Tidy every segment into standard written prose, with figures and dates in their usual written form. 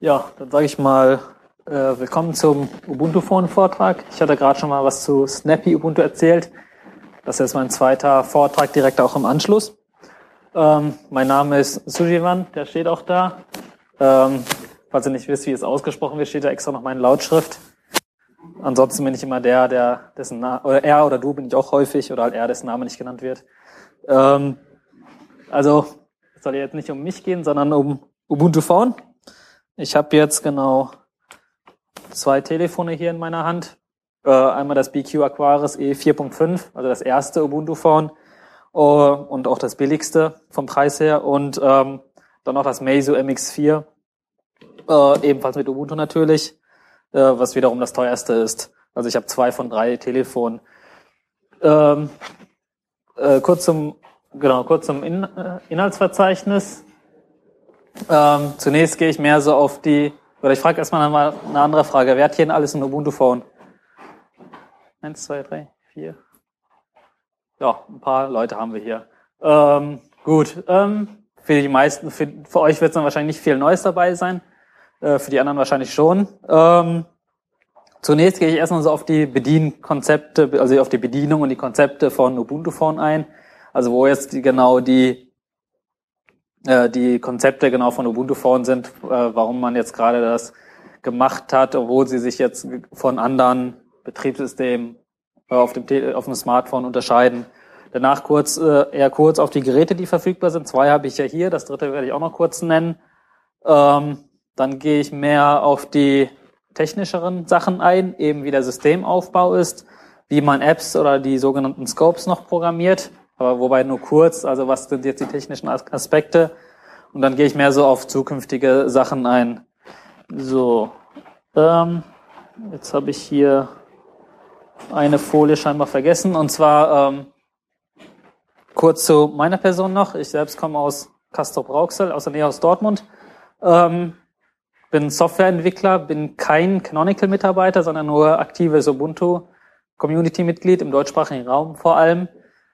Ja, dann sage ich mal, willkommen zum Ubuntu-Phone-Vortrag. Ich hatte gerade schon mal was zu Snappy Ubuntu erzählt. Das ist mein zweiter Vortrag direkt auch im Anschluss. Mein Name ist Sujivan, der steht auch da. Falls ihr nicht wisst, wie es ausgesprochen wird, steht da extra noch meine Lautschrift. Ansonsten bin ich immer dessen Name, oder er oder du bin ich auch häufig, oder halt er, dessen Name nicht genannt wird. Also, es soll jetzt nicht um mich gehen, sondern um Ubuntu Phone. Ich habe jetzt genau 2 Telefone hier in meiner Hand. Einmal das BQ Aquaris E4.5, also das erste Ubuntu Phone und auch das billigste vom Preis her. Und dann noch das Meizu MX4, ebenfalls mit Ubuntu natürlich, was wiederum das teuerste ist. Also ich habe 2 von 3 Telefonen. Kurz zum Inhaltsverzeichnis. Zunächst gehe ich mehr so auf ich frage erstmal mal eine andere Frage. Wer hat hier denn alles ein Ubuntu Phone? 1, 2, 3, 4. Ja, ein paar Leute haben wir hier. Gut, für die meisten, für euch wird es dann wahrscheinlich nicht viel Neues dabei sein. Für die anderen wahrscheinlich schon. Zunächst gehe ich erstmal so auf die Bedienkonzepte, also auf die Bedienung und die Konzepte von Ubuntu Phone ein. Also wo jetzt die Konzepte genau von Ubuntu Phone sind, warum man jetzt gerade das gemacht hat, obwohl sie sich jetzt von anderen Betriebssystemen auf dem Smartphone unterscheiden. Danach eher kurz auf die Geräte, die verfügbar sind. 2 habe ich ja hier, das 3. werde ich auch noch kurz nennen. Dann gehe ich mehr auf die technischeren Sachen ein, eben wie der Systemaufbau ist, wie man Apps oder die sogenannten Scopes noch programmiert. Aber wobei nur kurz, also was sind jetzt die technischen Aspekte? Und dann gehe ich mehr so auf zukünftige Sachen ein. So, jetzt habe ich hier eine Folie scheinbar vergessen. Und zwar kurz zu meiner Person noch. Ich selbst komme aus Castrop-Rauxel, aus der Nähe aus Dortmund. Bin Softwareentwickler, bin kein Canonical-Mitarbeiter, sondern nur aktives Ubuntu-Community-Mitglied im deutschsprachigen Raum vor allem.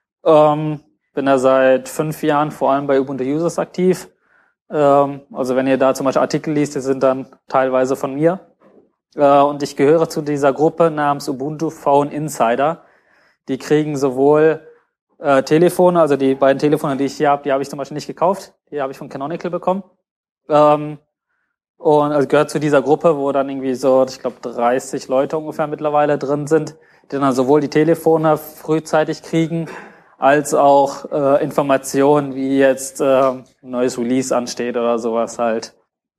Bin da seit 5 Jahren vor allem bei Ubuntu Users aktiv. Also wenn ihr da zum Beispiel Artikel liest, die sind dann teilweise von mir. Und ich gehöre zu dieser Gruppe namens Ubuntu Phone Insider. Die kriegen sowohl Telefone, also die beiden Telefone, die ich hier habe, die habe ich zum Beispiel nicht gekauft. Die habe ich von Canonical bekommen. Und also gehört zu dieser Gruppe, wo dann irgendwie so, ich glaube 30 Leute ungefähr mittlerweile drin sind, die dann sowohl die Telefone frühzeitig kriegen, als auch Informationen, wie jetzt ein neues Release ansteht oder sowas halt.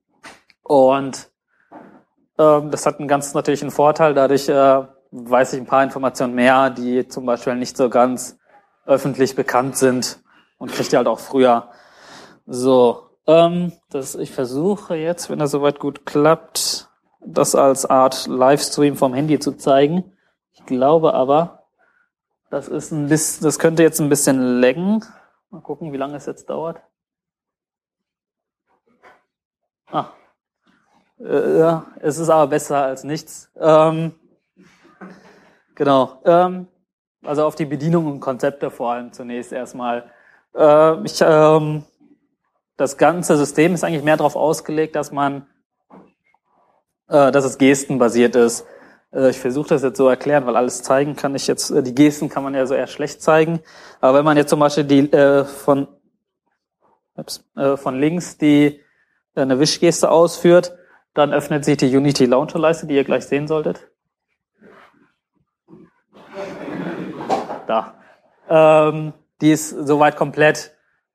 Und das hat einen ganz natürlichen Vorteil, dadurch weiß ich ein paar Informationen mehr, die zum Beispiel nicht so ganz öffentlich bekannt sind und kriege die halt auch früher. So, ich versuche jetzt, wenn das soweit gut klappt, das als Art Livestream vom Handy zu zeigen. Ich glaube aber, das könnte jetzt ein bisschen laggen. Mal gucken, wie lange es jetzt dauert. Ja, es ist aber besser als nichts. Genau. Also auf die Bedienung und Konzepte vor allem zunächst erstmal. Das ganze System ist eigentlich mehr darauf ausgelegt, dass es gestenbasiert ist. Ich versuche das jetzt so erklären, weil alles zeigen kann ich jetzt, die Gesten kann man ja so eher schlecht zeigen. Aber wenn man jetzt zum Beispiel von links eine Wischgeste ausführt, dann öffnet sich die Unity Launcher-Leiste, die ihr gleich sehen solltet. Da. Die ist soweit komplett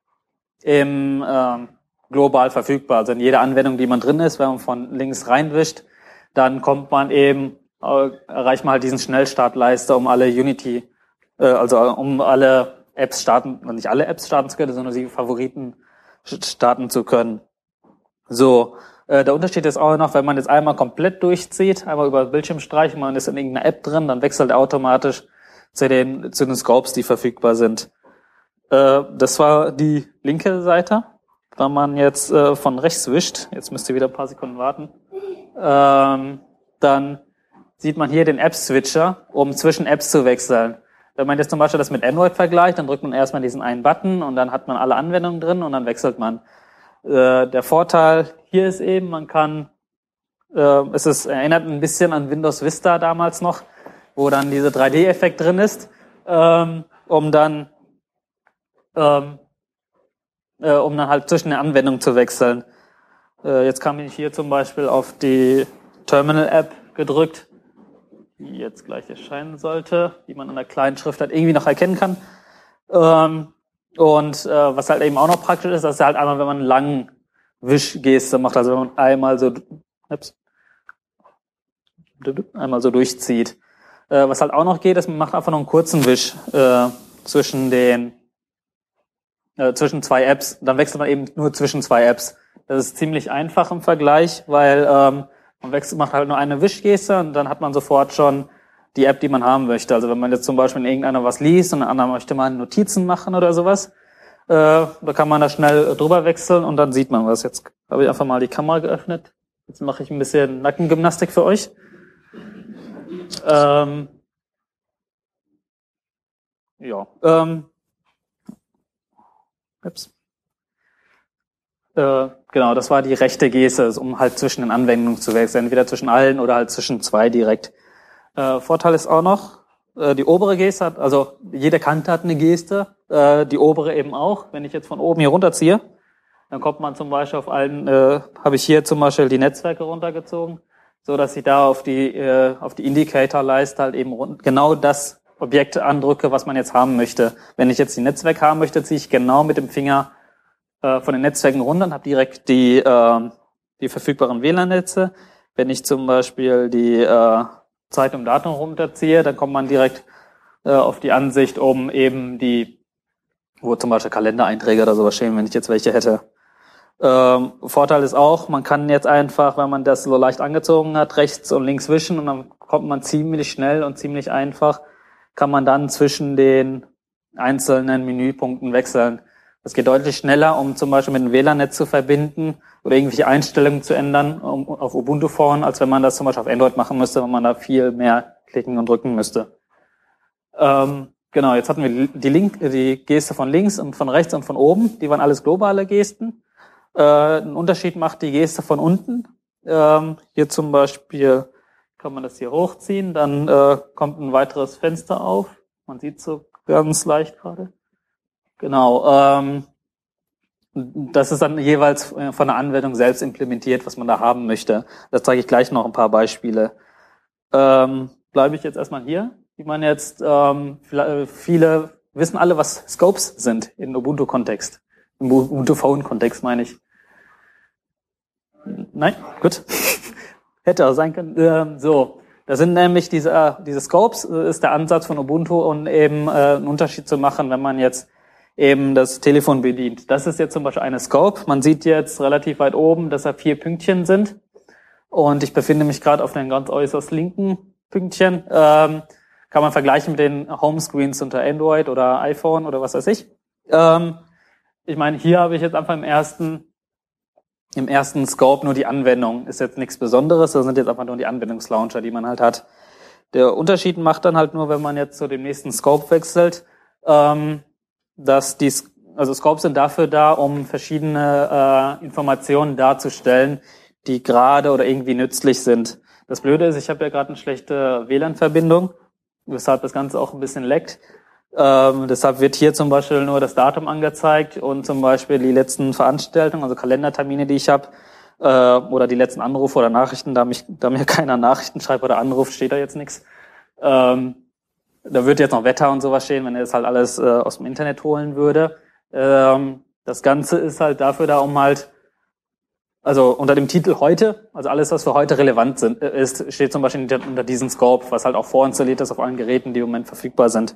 global verfügbar. Also in jeder Anwendung, die man drin ist, wenn man von links reinwischt, dann erreicht man halt diesen Schnellstartleiste, um alle um alle Apps nicht alle Apps starten zu können, sondern die Favoriten starten zu können. So, der Unterschied ist auch noch, wenn man jetzt einmal komplett durchzieht, einmal über Bildschirm streicht, man ist in irgendeiner App drin, dann wechselt er automatisch zu den Scopes, die verfügbar sind. Das war die linke Seite. Wenn man jetzt von rechts wischt, jetzt müsst ihr wieder ein paar Sekunden warten, dann sieht man hier den App-Switcher, um zwischen Apps zu wechseln. Wenn man jetzt zum Beispiel das mit Android vergleicht, dann drückt man erstmal diesen einen Button und dann hat man alle Anwendungen drin und dann wechselt man. Der Vorteil hier ist eben, man kann Erinnert ein bisschen an Windows Vista damals noch, wo dann dieser 3D-Effekt drin ist, um dann halt zwischen den Anwendungen zu wechseln. Jetzt kam ich hier zum Beispiel auf die Terminal-App gedrückt, die jetzt gleich erscheinen sollte, die man an der kleinen Schrift halt irgendwie noch erkennen kann. Was halt eben auch noch praktisch ist, dass halt einmal, wenn man einen langen Wischgeste macht, also wenn man einmal so durchzieht. Was halt auch noch geht, ist, man macht einfach noch einen kurzen Wisch zwischen zwei Apps. Dann wechselt man eben nur zwischen zwei Apps. Das ist ziemlich einfach im Vergleich, weil macht halt nur eine Wischgeste und dann hat man sofort schon die App, die man haben möchte. Also wenn man jetzt zum Beispiel in irgendeiner was liest und ein anderer möchte mal Notizen machen oder sowas, da kann man da schnell drüber wechseln und dann sieht man was. Jetzt habe ich einfach mal die Kamera geöffnet. Jetzt mache ich ein bisschen Nackengymnastik für euch. Genau, das war die rechte Geste, um halt zwischen den Anwendungen zu wechseln, entweder zwischen allen oder halt zwischen zwei direkt. Vorteil ist auch noch, die obere Geste hat, also jede Kante hat eine Geste, die obere eben auch. Wenn ich jetzt von oben hier runterziehe, dann kommt man zum Beispiel auf allen, habe ich hier zum Beispiel die Netzwerke runtergezogen, so dass ich da auf die Indicator-Leiste halt eben genau das Objekt andrücke, was man jetzt haben möchte. Wenn ich jetzt die Netzwerke haben möchte, ziehe ich genau mit dem Finger von den Netzwerken runter und habe direkt die verfügbaren WLAN-Netze. Wenn ich zum Beispiel die Zeit und Datum runterziehe, dann kommt man direkt auf die Ansicht, um eben wo zum Beispiel Kalendereinträge oder sowas stehen, wenn ich jetzt welche hätte. Vorteil ist auch, man kann jetzt einfach, wenn man das so leicht angezogen hat, rechts und links wischen und dann kommt man ziemlich schnell und ziemlich einfach, kann man dann zwischen den einzelnen Menüpunkten wechseln. Das geht deutlich schneller, um zum Beispiel mit dem WLAN-Netz zu verbinden oder irgendwelche Einstellungen zu ändern auf Ubuntu-Phone, als wenn man das zum Beispiel auf Android machen müsste, wenn man da viel mehr klicken und drücken müsste. Genau, jetzt hatten wir die Geste von links und von rechts und von oben. Die waren alles globale Gesten. Einen Unterschied macht die Geste von unten. Hier zum Beispiel kann man das hier hochziehen, dann kommt ein weiteres Fenster auf. Man sieht so ganz leicht gerade. Genau. Das ist dann jeweils von der Anwendung selbst implementiert, was man da haben möchte. Das zeige ich gleich noch ein paar Beispiele. Bleibe ich jetzt erstmal hier. Wie man jetzt, viele wissen alle, was Scopes sind in Ubuntu-Kontext. Im Ubuntu-Phone-Kontext meine ich. Nein? Gut. Hätte auch sein können. Das sind nämlich diese Scopes, ist der Ansatz von Ubuntu, um eben einen Unterschied zu machen, wenn man jetzt eben das Telefon bedient. Das ist jetzt zum Beispiel eine Scope. Man sieht jetzt relativ weit oben, dass da 4 Pünktchen sind. Und ich befinde mich gerade auf einem ganz äußerst linken Pünktchen. Kann man vergleichen mit den Homescreens unter Android oder iPhone oder was weiß ich. Ich meine, hier habe ich jetzt einfach im ersten Scope nur die Anwendung. Ist jetzt nichts Besonderes, das sind jetzt einfach nur die Anwendungslauncher, die man halt hat. Der Unterschied macht dann halt nur, wenn man jetzt zu dem nächsten Scope wechselt, dass Scopes sind dafür da, um verschiedene Informationen darzustellen, die gerade oder irgendwie nützlich sind. Das Blöde ist, ich habe ja gerade eine schlechte WLAN-Verbindung, weshalb das Ganze auch ein bisschen leckt. Deshalb wird hier zum Beispiel nur das Datum angezeigt und zum Beispiel die letzten Veranstaltungen, also Kalendertermine, die ich habe, oder die letzten Anrufe oder Nachrichten, da mir keiner Nachrichten schreibt oder anruft, steht da jetzt nichts. Da wird jetzt noch Wetter und sowas stehen, wenn er das halt alles aus dem Internet holen würde. Das Ganze ist halt dafür da, um halt, also unter dem Titel heute, also alles, was für heute relevant ist, steht zum Beispiel unter diesem Scope, was halt auch vorinstalliert ist auf allen Geräten, die im Moment verfügbar sind.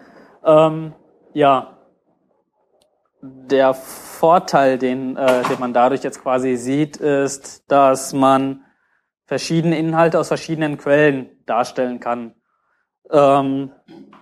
Der Vorteil, den man dadurch jetzt quasi sieht, ist, dass man verschiedene Inhalte aus verschiedenen Quellen darstellen kann. Zum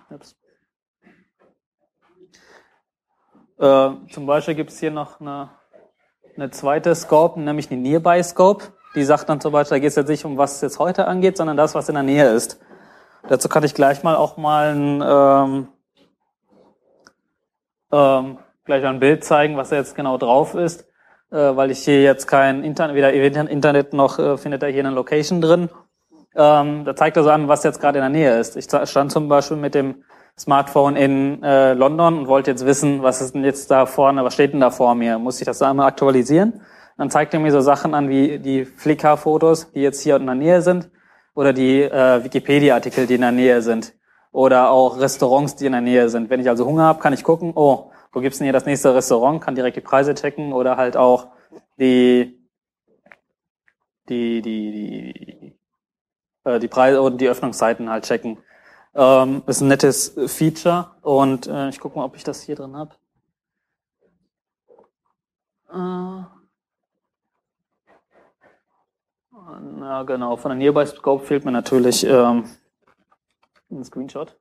Beispiel gibt es hier noch eine zweite Scope, nämlich die Nearby Scope. Die sagt dann zum Beispiel, da geht es jetzt nicht um was jetzt heute angeht, sondern das, was in der Nähe ist. Dazu kann ich gleich mal auch mal ein Bild zeigen, was da jetzt genau drauf ist. weil ich hier jetzt kein Internet, weder Internet noch findet er hier eine Location drin. Da zeigt er so an, was jetzt gerade in der Nähe ist. Ich stand zum Beispiel mit dem Smartphone in London und wollte jetzt wissen, was ist denn jetzt da vorne, was steht denn da vor mir? Muss ich das da einmal aktualisieren? Dann zeigt er mir so Sachen an wie die Flickr-Fotos, die jetzt hier in der Nähe sind, oder die Wikipedia-Artikel, die in der Nähe sind, oder auch Restaurants, die in der Nähe sind. Wenn ich also Hunger habe, kann ich gucken, oh, wo gibt's denn hier das nächste Restaurant, kann direkt die Preise checken oder halt auch die Preise und die Öffnungszeiten halt checken. Ist ein nettes Feature und ich gucke mal, ob ich das hier drin habe. Na genau, von der Nearby Scope fehlt mir natürlich ein Screenshot.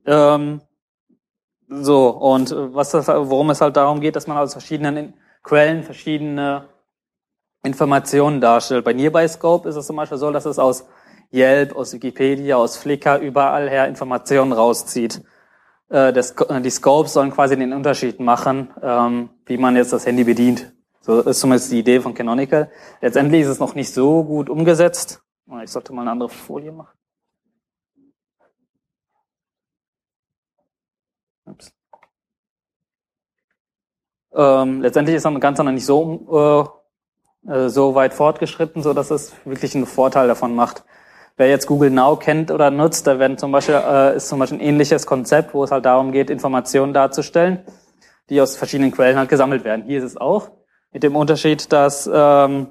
So, und worum es halt darum geht, dass man aus verschiedenen Quellen verschiedene Informationen darstellt. Bei Nearby Scope ist es zum Beispiel so, dass es aus Yelp, aus Wikipedia, aus Flickr, überall her Informationen rauszieht. Die Scopes sollen quasi den Unterschied machen, wie man jetzt das Handy bedient. So ist zumindest die Idee von Canonical. Letztendlich ist es noch nicht so gut umgesetzt. Ich sollte mal eine andere Folie machen. Ups. Letztendlich ist das Ganze noch nicht so weit fortgeschritten, so dass es wirklich einen Vorteil davon macht. Wer jetzt Google Now kennt oder nutzt, da ist zum Beispiel ein ähnliches Konzept, wo es halt darum geht, Informationen darzustellen, die aus verschiedenen Quellen halt gesammelt werden. Hier ist es auch, mit dem Unterschied, dass es halt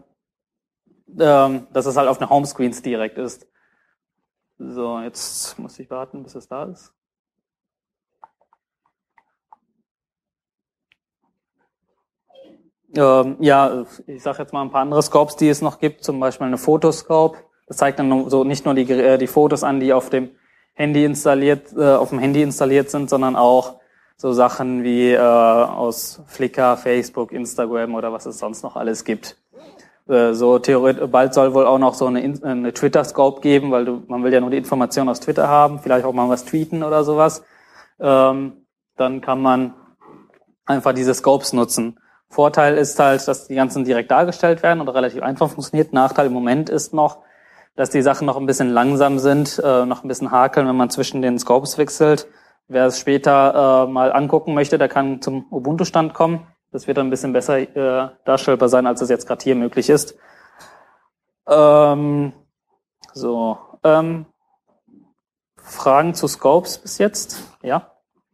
auf den Homescreens direkt ist. So, jetzt muss ich warten, bis es da ist. Ja, ich sage jetzt mal ein paar andere Scopes, die es noch gibt, zum Beispiel eine Photoscope. Das zeigt dann so nicht nur die Fotos an, die auf dem Handy installiert sind, sondern auch so Sachen wie aus Flickr, Facebook, Instagram oder was es sonst noch alles gibt. So theoretisch, bald soll wohl auch noch so eine Twitter-Scope geben, weil man will ja nur die Informationen aus Twitter haben, vielleicht auch mal was tweeten oder sowas. Dann kann man einfach diese Scopes nutzen. Vorteil ist halt, dass die ganzen direkt dargestellt werden und relativ einfach funktioniert. Nachteil im Moment ist noch, dass die Sachen noch ein bisschen langsam sind, noch ein bisschen hakeln, wenn man zwischen den Scopes wechselt. Wer es später mal angucken möchte, der kann zum Ubuntu-Stand kommen. Das wird dann ein bisschen besser darstellbar sein, als es jetzt gerade hier möglich ist. Fragen zu Scopes bis jetzt? Ja?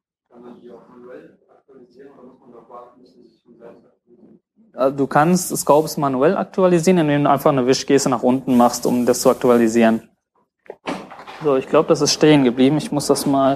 Du kannst Scopes manuell aktualisieren, indem du einfach eine Wischgeste nach unten machst, um das zu aktualisieren. So, ich glaube, das ist stehen geblieben. Ich muss das mal...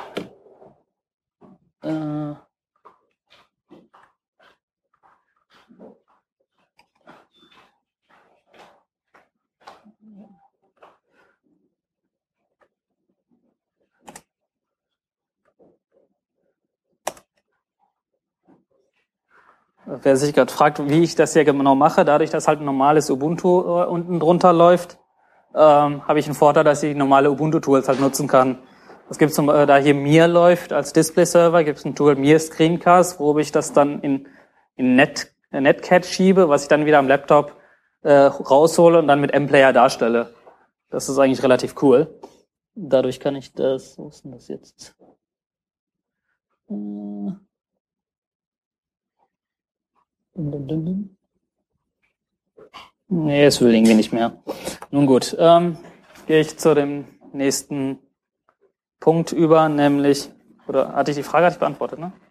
Wer sich gerade fragt, wie ich das hier genau mache, dadurch, dass halt ein normales Ubuntu unten drunter läuft, habe ich einen Vorteil, dass ich normale Ubuntu-Tools halt nutzen kann. Es gibt da hier Mir läuft als Display-Server, gibt es ein Tool Mir Screencast, wo ich das dann in Netcat schiebe, was ich dann wieder am Laptop raushole und dann mit M-Player darstelle. Das ist eigentlich relativ cool. Dadurch kann ich das, wo ist denn das jetzt? Nee, es will irgendwie nicht mehr. Nun gut, gehe ich zu dem nächsten Punkt über, nämlich, oder hatte ich die Frage beantwortet, ne?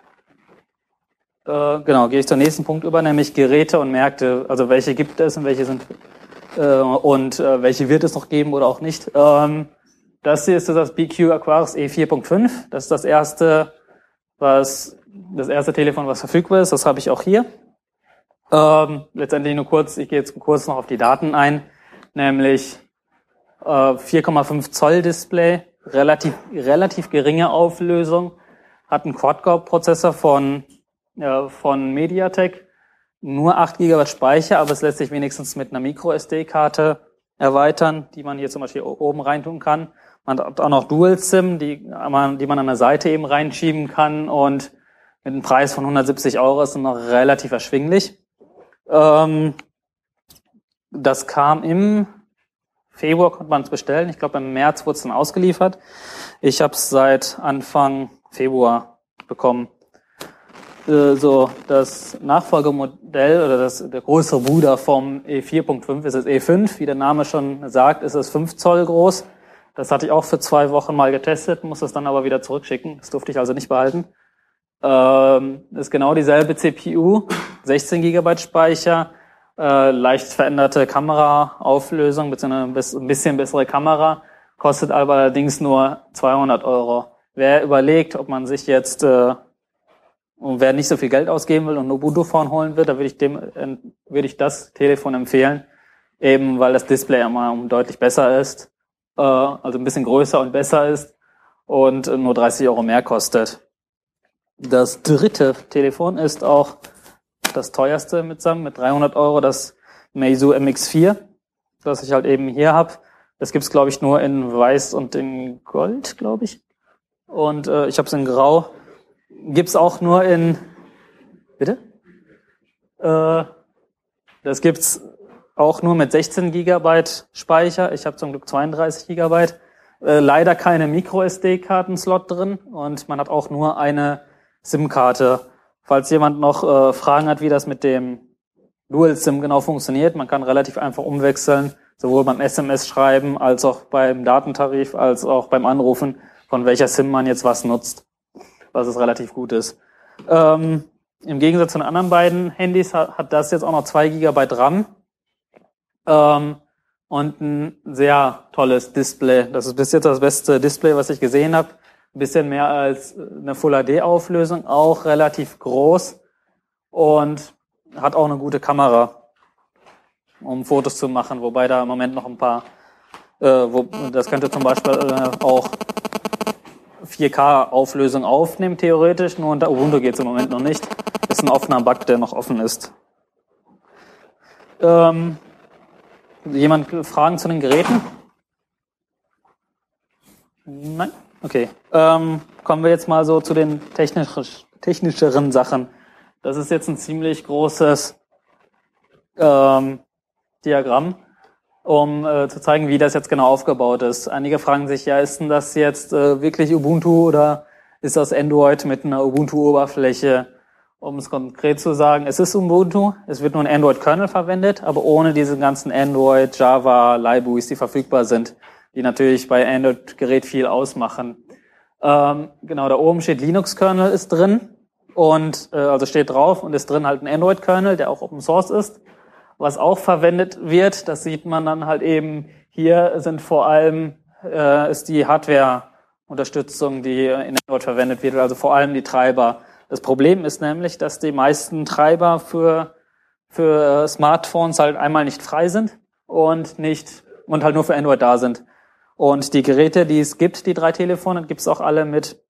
Genau, gehe ich zum nächsten Punkt über, nämlich Geräte und Märkte. Also welche gibt es und welche sind welche wird es noch geben oder auch nicht. Das hier ist das BQ Aquaris E4.5. Das ist das erste Telefon, was verfügbar ist. Das habe ich auch hier. Letztendlich nur kurz, ich gehe jetzt kurz noch auf die Daten ein, nämlich 4,5 Zoll Display, relativ geringe Auflösung, hat einen Quad-Core-Prozessor von MediaTek, nur 8 GB Speicher, aber es lässt sich wenigstens mit einer Micro-SD-Karte erweitern, die man hier zum Beispiel oben reintun kann. Man hat auch noch Dual-SIM, die man an der Seite eben reinschieben kann, und mit einem Preis von 170 € ist noch relativ erschwinglich. Das kam im Februar, konnte man es bestellen. Ich glaube, im März wurde es dann ausgeliefert. Ich habe es seit Anfang Februar bekommen. So, das Nachfolgemodell oder der größere Bruder vom E4.5 ist das E5. Wie der Name schon sagt, ist es 5 Zoll groß. Das hatte ich auch für 2 Wochen mal getestet, muss es dann aber wieder zurückschicken. Das durfte ich also nicht behalten. Ist genau dieselbe CPU, 16 GB Speicher, leicht veränderte Kameraauflösung, beziehungsweise ein bisschen bessere Kamera, kostet aber allerdings nur 200 €. Wer überlegt, ob man sich jetzt, und wer nicht so viel Geld ausgeben will und ein Ubuntu-Phone holen will, da würde ich das Telefon empfehlen, eben weil das Display immer deutlich besser ist, also ein bisschen größer und besser ist und nur 30 € mehr kostet. Das dritte Telefon ist auch das teuerste mit 300 €, das Meizu MX4, das ich halt eben hier habe. Das gibt's, glaube ich, nur in Weiß und in Gold, glaube ich. Und ich habe es in Grau. Gibt's auch nur in... Bitte? Das gibt's auch nur mit 16 GB Speicher. Ich habe zum Glück 32 GB. Leider keine Micro-SD-Karten-Slot drin und man hat auch nur eine SIM-Karte. Falls jemand noch Fragen hat, wie das mit dem Dual-SIM genau funktioniert, man kann relativ einfach umwechseln, sowohl beim SMS-Schreiben als auch beim Datentarif, als auch beim Anrufen, von welcher SIM man jetzt was nutzt, was es relativ gut ist. Im Gegensatz zu den anderen beiden Handys hat das jetzt auch noch 2 GB RAM und ein sehr tolles Display. Das ist bis jetzt das beste Display, was ich gesehen habe. Ein bisschen mehr als eine Full-HD-Auflösung, auch relativ groß und hat auch eine gute Kamera, um Fotos zu machen, wobei da im Moment noch ein paar, das könnte zum Beispiel auch 4K-Auflösung aufnehmen, theoretisch, nur unter Ubuntu geht es im Moment noch nicht. Ist ein offener Bug, der noch offen ist. Jemand Fragen zu den Geräten? Nein? Okay. Kommen wir jetzt mal so zu den technischeren Sachen. Das ist jetzt ein ziemlich großes Diagramm, um zu zeigen, wie das jetzt genau aufgebaut ist. Einige fragen sich, ja, ist denn das jetzt wirklich Ubuntu oder ist das Android mit einer Ubuntu-Oberfläche? Um es konkret zu sagen, es ist Ubuntu, es wird nur ein Android-Kernel verwendet, aber ohne diese ganzen Android, Java, Libraries, die verfügbar sind, die natürlich bei Android-Gerät viel ausmachen. Genau, da oben steht Linux-Kernel ist drin und also steht drauf und ist drin halt ein Android-Kernel, der auch Open Source ist. Was auch verwendet wird, das sieht man dann halt eben, hier sind vor allem, ist die Hardware-Unterstützung, die in Android verwendet wird, also vor allem die Treiber. Das Problem ist nämlich, dass die meisten Treiber für Smartphones halt einmal nicht frei sind und halt nur für Android da sind. Und die Geräte, die es gibt, die 3 Telefone, gibt's auch alle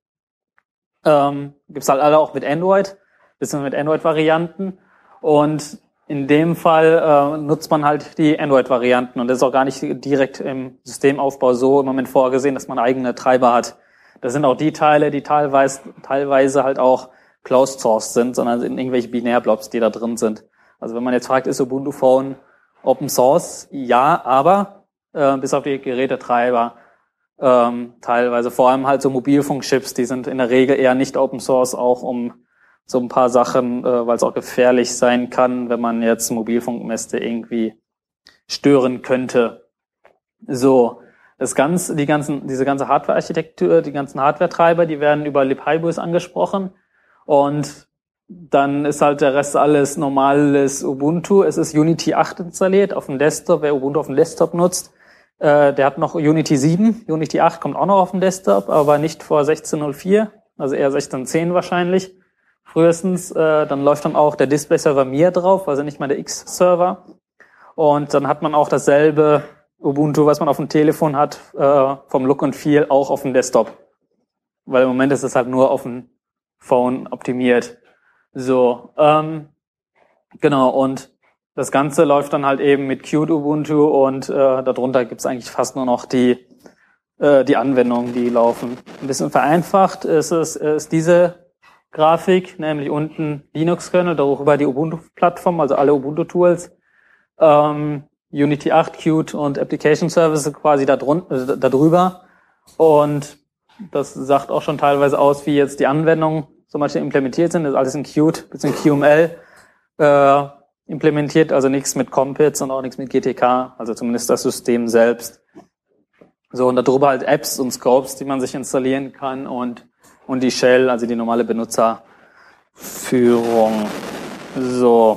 gibt's halt alle auch mit Android, beziehungsweise mit Android-Varianten. Und in dem Fall nutzt man halt die Android-Varianten und das ist auch gar nicht direkt im Systemaufbau so im Moment vorgesehen, dass man eigene Treiber hat. Das sind auch die Teile, die teilweise halt auch closed source sind, sondern sind irgendwelche Binärblobs, die da drin sind. Also wenn man jetzt fragt, ist Ubuntu Phone Open Source? Ja, aber bis auf die Gerätetreiber teilweise, vor allem halt so Mobilfunkchips, die sind in der Regel eher nicht Open Source, auch um so ein paar Sachen, weil es auch gefährlich sein kann, wenn man jetzt Mobilfunkmäste irgendwie stören könnte. So, diese ganze Hardware-Architektur, die ganzen Hardware-Treiber, die werden über libHybris angesprochen und dann ist halt der Rest alles normales Ubuntu. Es ist Unity 8 installiert auf dem Desktop. Wer Ubuntu auf dem Desktop nutzt, der hat noch Unity 7. Unity 8 kommt auch noch auf dem Desktop, aber nicht vor 16.04, also eher 16.10 wahrscheinlich. Frühestens, dann läuft dann auch der Display-Server Mir drauf, also nicht mal der X-Server. Und dann hat man auch dasselbe Ubuntu, was man auf dem Telefon hat, vom Look und Feel auch auf dem Desktop. Weil im Moment ist es halt nur auf dem Phone optimiert. So, genau, und das Ganze läuft dann halt eben mit Qt Ubuntu und darunter gibt's eigentlich fast nur noch die Anwendungen, die laufen. Ein bisschen vereinfacht ist diese Grafik, nämlich unten Linux-Kernel, darüber die Ubuntu-Plattform, also alle Ubuntu-Tools, Unity 8, Qt und Application Services quasi darüber. Und das sagt auch schon teilweise aus, wie jetzt die Anwendungen zum Beispiel implementiert sind. Das ist alles in Qt bzw. QML implementiert, also nichts mit Compits und auch nichts mit GTK, also zumindest das System selbst. So, und darüber halt Apps und Scopes, die man sich installieren kann und die Shell, also die normale Benutzerführung. So,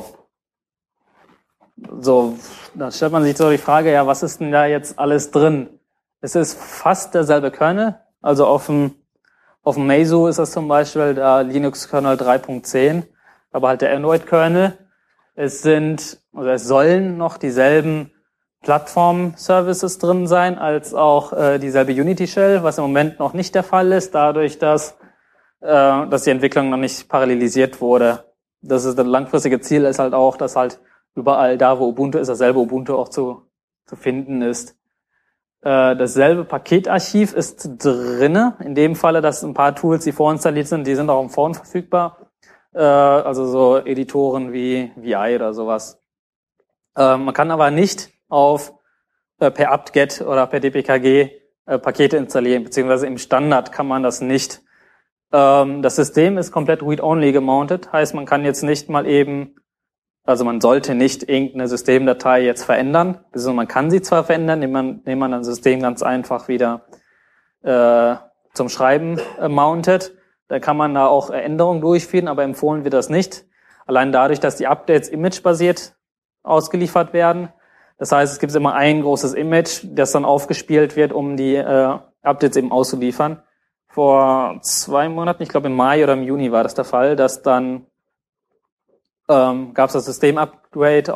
da stellt man sich so die Frage, ja, was ist denn da jetzt alles drin? Es ist fast derselbe Kernel, also auf dem Meizu ist das zum Beispiel der Linux-Kernel 3.10, aber halt der Android-Kernel. Es sollen noch dieselben Plattform-Services drin sein, als auch dieselbe Unity-Shell, was im Moment noch nicht der Fall ist, dadurch, dass die Entwicklung noch nicht parallelisiert wurde. Das langfristige Ziel ist halt auch, dass halt überall da, wo Ubuntu ist, dasselbe Ubuntu auch zu finden ist. Dasselbe Paketarchiv ist drinne. In dem Falle, dass ein paar Tools, die vorinstalliert sind, die sind auch im Phone verfügbar. Also so Editoren wie VI oder sowas. Man kann aber nicht per apt-get oder per dpkg Pakete installieren, beziehungsweise im Standard kann man das nicht. Das System ist komplett read-only gemountet, heißt, man kann jetzt nicht mal eben, also man sollte nicht irgendeine Systemdatei jetzt verändern, also man kann sie zwar verändern, indem man das System ganz einfach wieder zum Schreiben mountet. Da kann man da auch Änderungen durchführen, aber empfohlen wird das nicht. Allein dadurch, dass die Updates imagebasiert ausgeliefert werden. Das heißt, es gibt immer ein großes Image, das dann aufgespielt wird, um die Updates eben auszuliefern. Vor 2 Monaten, ich glaube im Mai oder im Juni war das der Fall, dass dann gab es das System-Upgrade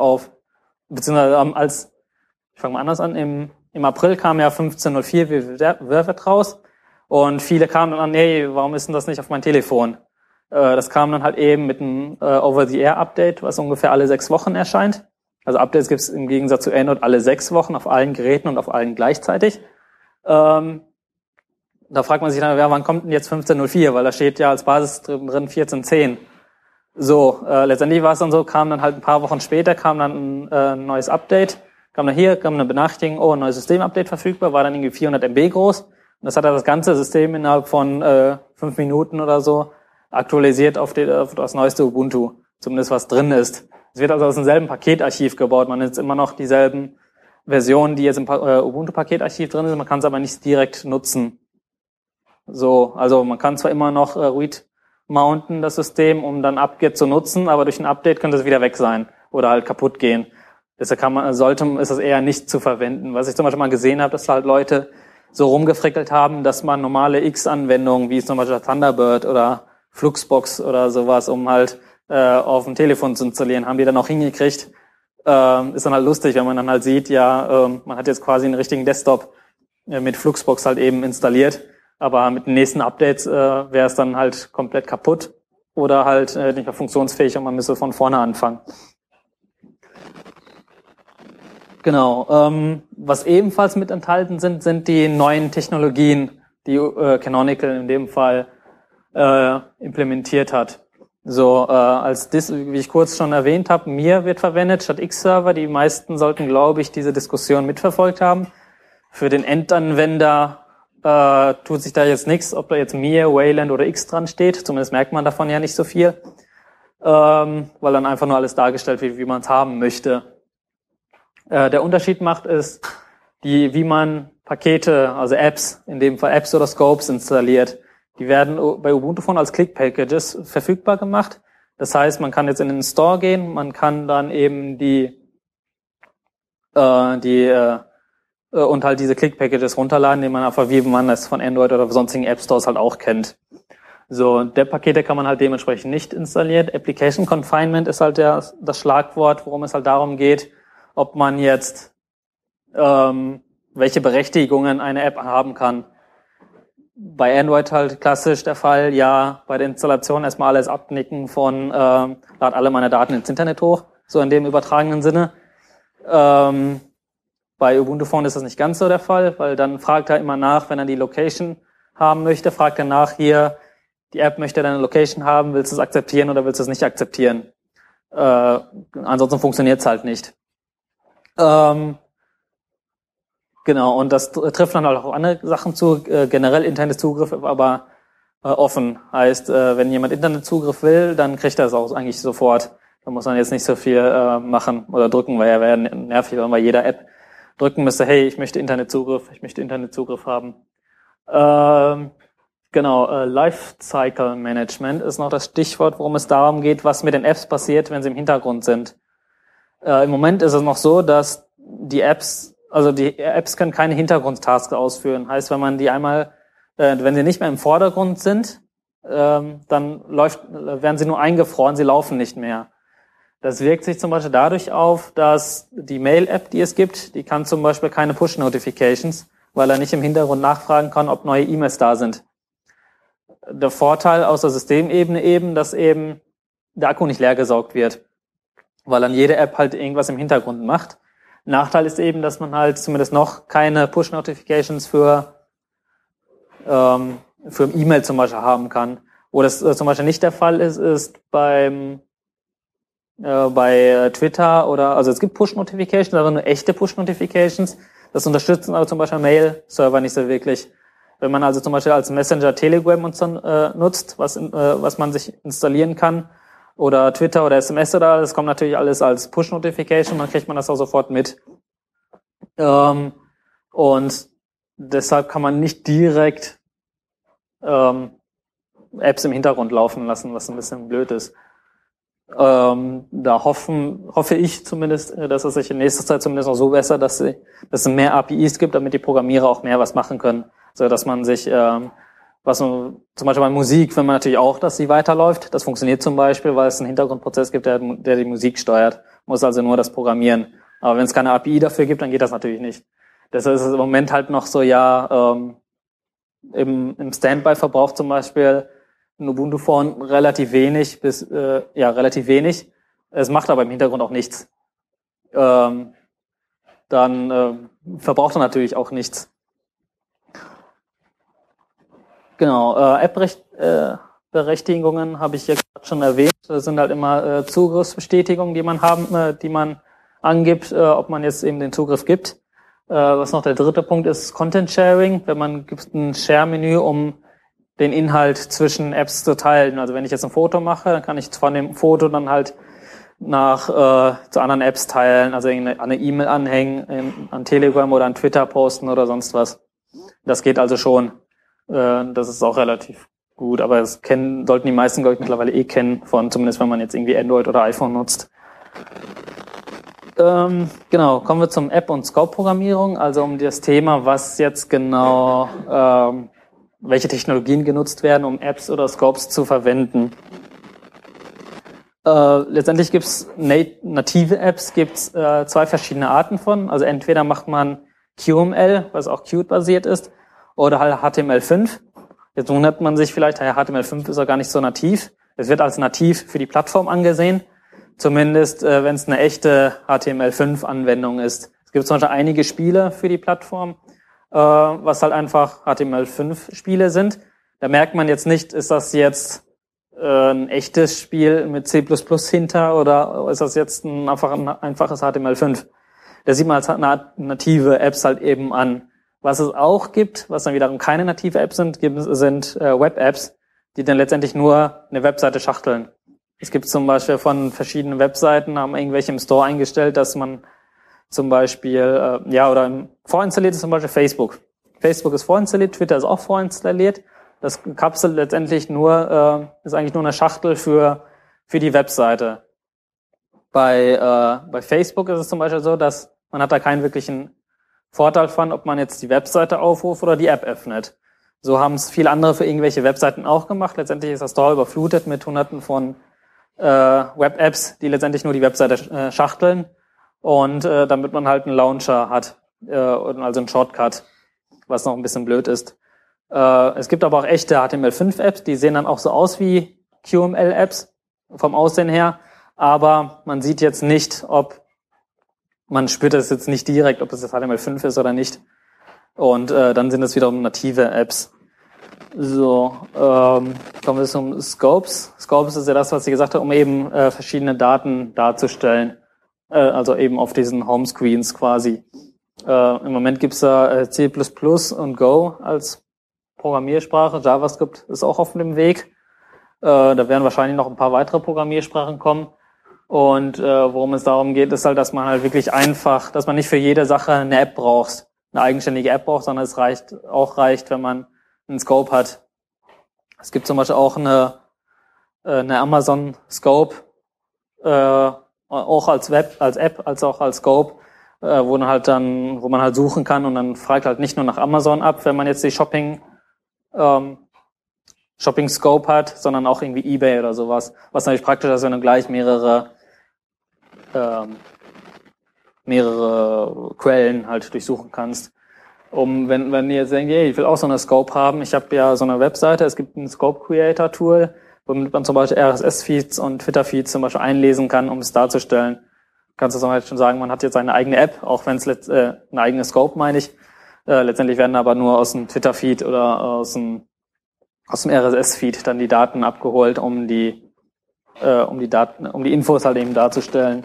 ich fange mal anders an, im April kam ja 15.04 Vervet raus und viele kamen dann an, nee, warum ist denn das nicht auf mein Telefon? Das kam dann halt eben mit einem Over-the-Air-Update, was ungefähr alle 6 Wochen erscheint. Also Updates gibt es im Gegensatz zu Android alle 6 Wochen auf allen Geräten und auf allen gleichzeitig. Da fragt man sich dann, ja, wann kommt denn jetzt 15.04? Weil da steht ja als Basis drin 14.10. So, letztendlich war es dann so, kam dann halt ein paar Wochen später, kam dann ein neues Update, kam eine Benachrichtigung, oh, ein neues System-Update verfügbar, war dann irgendwie 400 MB groß. Und das hat das ganze System innerhalb von 5 Minuten oder so aktualisiert auf das neueste Ubuntu, zumindest was drin ist. Es wird also aus demselben Paketarchiv gebaut. Man hat jetzt immer noch dieselben Versionen, die jetzt im Ubuntu-Paketarchiv drin sind, man kann es aber nicht direkt nutzen. So, also man kann zwar immer noch read mounten, das System, um dann apt-get zu nutzen, aber durch ein Update könnte es wieder weg sein oder halt kaputt gehen. Deshalb ist das eher nicht zu verwenden. Was ich zum Beispiel mal gesehen habe, dass halt Leute so rumgefrickelt haben, dass man normale X-Anwendungen, wie zum Beispiel Thunderbird oder Fluxbox oder sowas, um halt auf dem Telefon zu installieren, haben die dann auch hingekriegt. Ist dann halt lustig, wenn man dann halt sieht, ja, man hat jetzt quasi einen richtigen Desktop mit Fluxbox halt eben installiert, aber mit den nächsten Updates wäre es dann halt komplett kaputt oder halt nicht mehr funktionsfähig und man müsste von vorne anfangen. Genau. Was ebenfalls mit enthalten sind die neuen Technologien, die Canonical in dem Fall implementiert hat. So, wie ich kurz schon erwähnt habe, Mir wird verwendet statt X-Server. Die meisten sollten, glaube ich, diese Diskussion mitverfolgt haben. Für den Endanwender tut sich da jetzt nichts, ob da jetzt Mir, Wayland oder X dran steht. Zumindest merkt man davon ja nicht so viel, weil dann einfach nur alles dargestellt wird, wie man es haben möchte. Der Unterschied macht ist, wie man Pakete, also Apps, in dem Fall Apps oder Scopes installiert. Die werden bei Ubuntu Phone als Click-Packages verfügbar gemacht. Das heißt, man kann jetzt in den Store gehen, man kann dann eben und halt diese Click-Packages runterladen, die man einfach, wie man das von Android oder sonstigen App-Stores halt auch kennt. So, der Pakete kann man halt dementsprechend nicht installieren. Application Confinement ist halt das Schlagwort, worum es halt darum geht, ob man jetzt welche Berechtigungen eine App haben kann. Bei Android halt klassisch der Fall, ja, bei der Installation erstmal alles abnicken von lad alle meine Daten ins Internet hoch, so in dem übertragenen Sinne. Bei Ubuntu Phone ist das nicht ganz so der Fall, weil dann fragt er immer nach, wenn er die Location haben möchte, fragt er nach hier, die App möchte deine Location haben, willst du es akzeptieren oder willst du es nicht akzeptieren? Ansonsten funktioniert es halt nicht. Genau, und das trifft dann halt auch andere Sachen zu. Generell Internetzugriff, aber offen. Heißt, wenn jemand Internetzugriff will, dann kriegt er es auch eigentlich sofort. Da muss man jetzt nicht so viel machen oder drücken, weil er wäre nervig, wenn man bei jeder App drücken müsste, hey, ich möchte Internetzugriff haben. Genau, Lifecycle Management ist noch das Stichwort, worum es darum geht, was mit den Apps passiert, wenn sie im Hintergrund sind. Im Moment ist es noch so, dass die Apps können keine Hintergrundtasks ausführen. Heißt, wenn man die einmal, wenn sie nicht mehr im Vordergrund sind, dann werden sie nur eingefroren, sie laufen nicht mehr. Das wirkt sich zum Beispiel dadurch auf, dass die Mail-App, die es gibt, die kann zum Beispiel keine Push-Notifications, weil er nicht im Hintergrund nachfragen kann, ob neue E-Mails da sind. Der Vorteil aus der Systemebene eben, dass eben der Akku nicht leer gesaugt wird, weil dann jede App halt irgendwas im Hintergrund macht. Nachteil ist eben, dass man halt zumindest noch keine Push-Notifications für E-Mail zum Beispiel haben kann. Wo das zum Beispiel nicht der Fall ist bei Twitter also es gibt Push-Notifications, aber nur echte Push-Notifications. Das unterstützen aber zum Beispiel Mail-Server nicht so wirklich. Wenn man also zum Beispiel als Messenger Telegram nutzt, was man sich installieren kann, oder Twitter oder SMS das kommt natürlich alles als Push-Notification, dann kriegt man das auch sofort mit. Und deshalb kann man nicht direkt Apps im Hintergrund laufen lassen, was ein bisschen blöd ist. Da hoffe ich zumindest, dass es sich in nächster Zeit zumindest noch so bessert, dass es mehr APIs gibt, damit die Programmierer auch mehr was machen können. So dass man sich, zum Beispiel bei Musik, wenn man natürlich auch, dass sie weiterläuft, das funktioniert zum Beispiel, weil es einen Hintergrundprozess gibt, der die Musik steuert, muss also nur das programmieren. Aber wenn es keine API dafür gibt, dann geht das natürlich nicht. Deshalb ist es im Moment halt noch so, im Standby-Verbrauch zum Beispiel ein Ubuntu-Phone relativ wenig. Es macht aber im Hintergrund auch nichts. Dann verbraucht er natürlich auch nichts. Genau, App-Berechtigungen habe ich ja gerade schon erwähnt. Das sind halt immer Zugriffsbestätigungen, die man angibt, ob man jetzt eben den Zugriff gibt. Was noch der dritte Punkt ist, Content Sharing. Gibt ein Share-Menü, um den Inhalt zwischen Apps zu teilen. Also wenn ich jetzt ein Foto mache, dann kann ich von dem Foto dann halt zu anderen Apps teilen, also eine E-Mail anhängen, an Telegram oder an Twitter posten oder sonst was. Das geht also schon. Das ist auch relativ gut, aber das sollten die meisten, glaube ich, mittlerweile kennen, zumindest wenn man jetzt irgendwie Android oder iPhone nutzt. Genau, kommen wir zum App- und Scope-Programmierung, also um das Thema, was jetzt genau, welche Technologien genutzt werden, um Apps oder Scopes zu verwenden. Letztendlich gibt's native Apps, zwei verschiedene Arten von. Also entweder macht man QML, was auch Qt-basiert ist, oder halt HTML5. Jetzt wundert man sich vielleicht, HTML5 ist ja gar nicht so nativ. Es wird als nativ für die Plattform angesehen, zumindest wenn es eine echte HTML5-Anwendung ist. Es gibt zum Beispiel einige Spiele für die Plattform, was halt einfach HTML5-Spiele sind. Da merkt man jetzt nicht, ist das jetzt ein echtes Spiel mit C++ hinter oder ist das jetzt ein einfaches HTML5? Da sieht man als native Apps halt eben an. Was es auch gibt, was dann wiederum keine native Apps sind Web-Apps, die dann letztendlich nur eine Webseite schachteln. Es gibt zum Beispiel von verschiedenen Webseiten, haben irgendwelche im Store eingestellt, dass man zum Beispiel, vorinstalliert ist zum Beispiel Facebook. Facebook ist vorinstalliert, Twitter ist auch vorinstalliert. Das kapselt letztendlich ist eigentlich nur eine Schachtel für die Webseite. Bei Facebook ist es zum Beispiel so, dass man hat da keinen wirklichen Vorteil von, ob man jetzt die Webseite aufruft oder die App öffnet. So haben es viele andere für irgendwelche Webseiten auch gemacht. Letztendlich ist das Store überflutet mit hunderten von Web-Apps, die letztendlich nur die Webseite schachteln und damit man halt einen Launcher hat, also einen Shortcut, was noch ein bisschen blöd ist. Es gibt aber auch echte HTML5-Apps, die sehen dann auch so aus wie QML-Apps vom Aussehen her, aber man sieht jetzt nicht, man spürt es jetzt nicht direkt, ob es das HTML5 ist oder nicht. Und dann sind es wiederum native Apps. Kommen wir zum Scopes. Scopes ist ja das, was ich gesagt habe, um eben verschiedene Daten darzustellen. Also eben auf diesen Homescreens quasi. Im Moment gibt's da C++ und Go als Programmiersprache. JavaScript ist auch auf dem Weg. Da werden wahrscheinlich noch ein paar weitere Programmiersprachen kommen. Und worum es darum geht, ist halt, dass man halt wirklich einfach, dass man nicht für jede Sache eine App braucht, eine eigenständige App braucht, sondern es reicht, wenn man einen Scope hat. Es gibt zum Beispiel auch eine Amazon Scope, auch als App, als auch als Scope, wo man halt suchen kann und dann fragt halt nicht nur nach Amazon ab, wenn man jetzt die Shopping Scope hat, sondern auch irgendwie eBay oder sowas. Was natürlich praktisch ist, wenn du gleich mehrere Quellen halt durchsuchen kannst. Wenn ihr jetzt denkt, hey, ich will auch so eine Scope haben, ich habe ja so eine Webseite, es gibt ein Scope Creator Tool, womit man zum Beispiel RSS-Feeds und Twitter-Feeds zum Beispiel einlesen kann, um es darzustellen. Kannst du zum Beispiel schon sagen, man hat jetzt eine eigene App, auch wenn es eine eigene Scope, meine ich. Letztendlich werden aber nur aus dem Twitter-Feed oder aus dem RSS-Feed dann die Daten abgeholt, um die Infos halt eben darzustellen.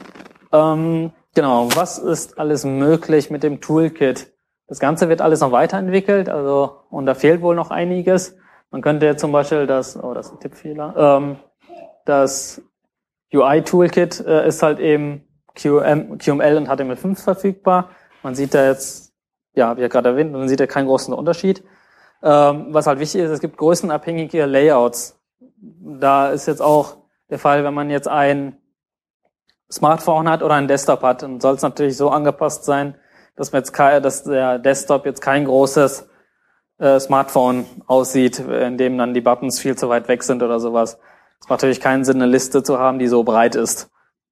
Genau, was ist alles möglich mit dem Toolkit? Das Ganze wird alles noch weiterentwickelt, und da fehlt wohl noch einiges. Man könnte jetzt zum Beispiel das ist ein Tippfehler, das UI-Toolkit ist halt eben QML und HTML5 verfügbar. Man sieht da jetzt, habe ich ja gerade erwähnt, man sieht ja keinen großen Unterschied. Was halt wichtig ist, es gibt größenabhängige Layouts. Da ist jetzt auch der Fall, wenn man jetzt ein Smartphone hat oder einen Desktop hat, dann soll es natürlich so angepasst sein, dass der Desktop jetzt kein großes Smartphone aussieht, in dem dann die Buttons viel zu weit weg sind oder sowas. Es macht natürlich keinen Sinn, eine Liste zu haben, die so breit ist.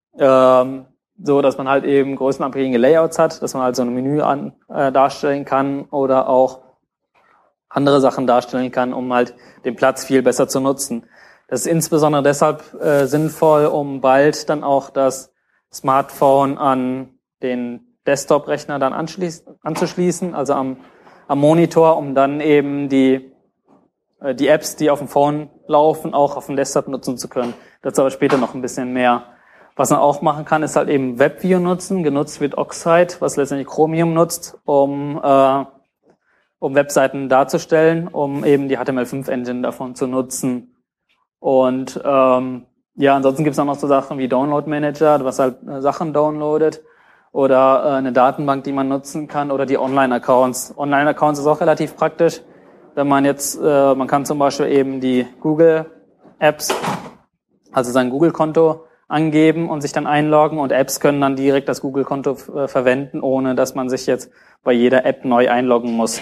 So, dass man halt eben größenabhängige Layouts hat, dass man halt so ein Menü darstellen kann oder auch andere Sachen darstellen kann, um halt den Platz viel besser zu nutzen. Das ist insbesondere deshalb sinnvoll, um bald dann auch das Smartphone an den Desktop-Rechner dann anzuschließen, also am Monitor, um dann eben die Apps, die auf dem Phone laufen, auch auf dem Desktop nutzen zu können. Dazu aber später noch ein bisschen mehr. Was man auch machen kann, ist halt eben WebView nutzen. Genutzt wird Oxide, was letztendlich Chromium nutzt, um Webseiten darzustellen, um eben die HTML5-Engine davon zu nutzen. Und ansonsten gibt es auch noch so Sachen wie Download Manager, was halt Sachen downloadet, oder eine Datenbank, die man nutzen kann, oder die Online-Accounts. Online-Accounts ist auch relativ praktisch, wenn man jetzt, man kann zum Beispiel eben die Google-Apps, also sein Google-Konto angeben und sich dann einloggen, und Apps können dann direkt das Google-Konto verwenden, ohne dass man sich jetzt bei jeder App neu einloggen muss.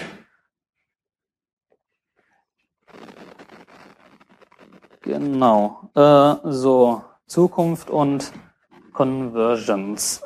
Genau. Zukunft und Conversions.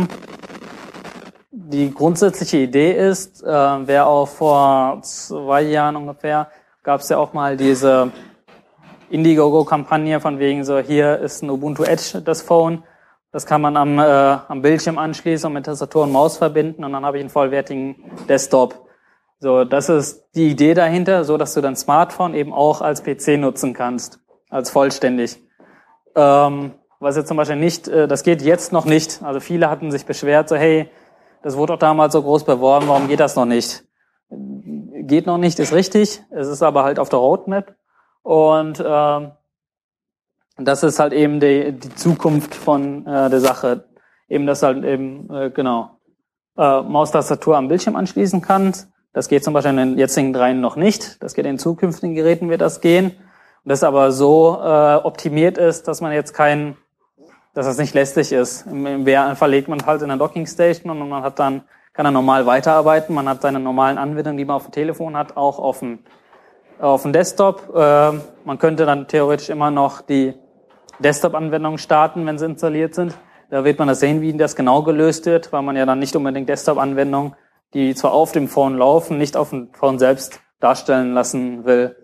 Die grundsätzliche Idee ist, wer auch vor 2 Jahren ungefähr, gab es ja auch mal diese Indiegogo-Kampagne von wegen so, hier ist ein Ubuntu Edge, das Phone. Das kann man am Bildschirm anschließen und mit Tastatur und Maus verbinden, und dann habe ich einen vollwertigen Desktop. So, das ist die Idee dahinter, so dass du dein Smartphone eben auch als PC nutzen kannst, als vollständig. Was jetzt zum Beispiel nicht, das geht jetzt noch nicht. Also viele hatten sich beschwert, so hey, das wurde doch damals so groß beworben, warum geht das noch nicht? Geht noch nicht, ist richtig. Es ist aber halt auf der Roadmap. Und das ist halt eben die Zukunft von der Sache. Eben, dass halt eben, Maustastatur am Bildschirm anschließen kannst. Das geht zum Beispiel in den jetzigen 3 noch nicht. Das geht in zukünftigen Geräten, wird das gehen. Und das aber so optimiert ist, dass man jetzt dass das nicht lästig ist. Im VR verlegt man halt in der Dockingstation und man kann dann normal weiterarbeiten. Man hat seine normalen Anwendungen, die man auf dem Telefon hat, auch auf dem Desktop. Man könnte dann theoretisch immer noch die Desktop-Anwendungen starten, wenn sie installiert sind. Da wird man das sehen, wie das genau gelöst wird, weil man ja dann nicht unbedingt Desktop-Anwendungen, die zwar auf dem Phone laufen, nicht auf dem Phone selbst darstellen lassen will.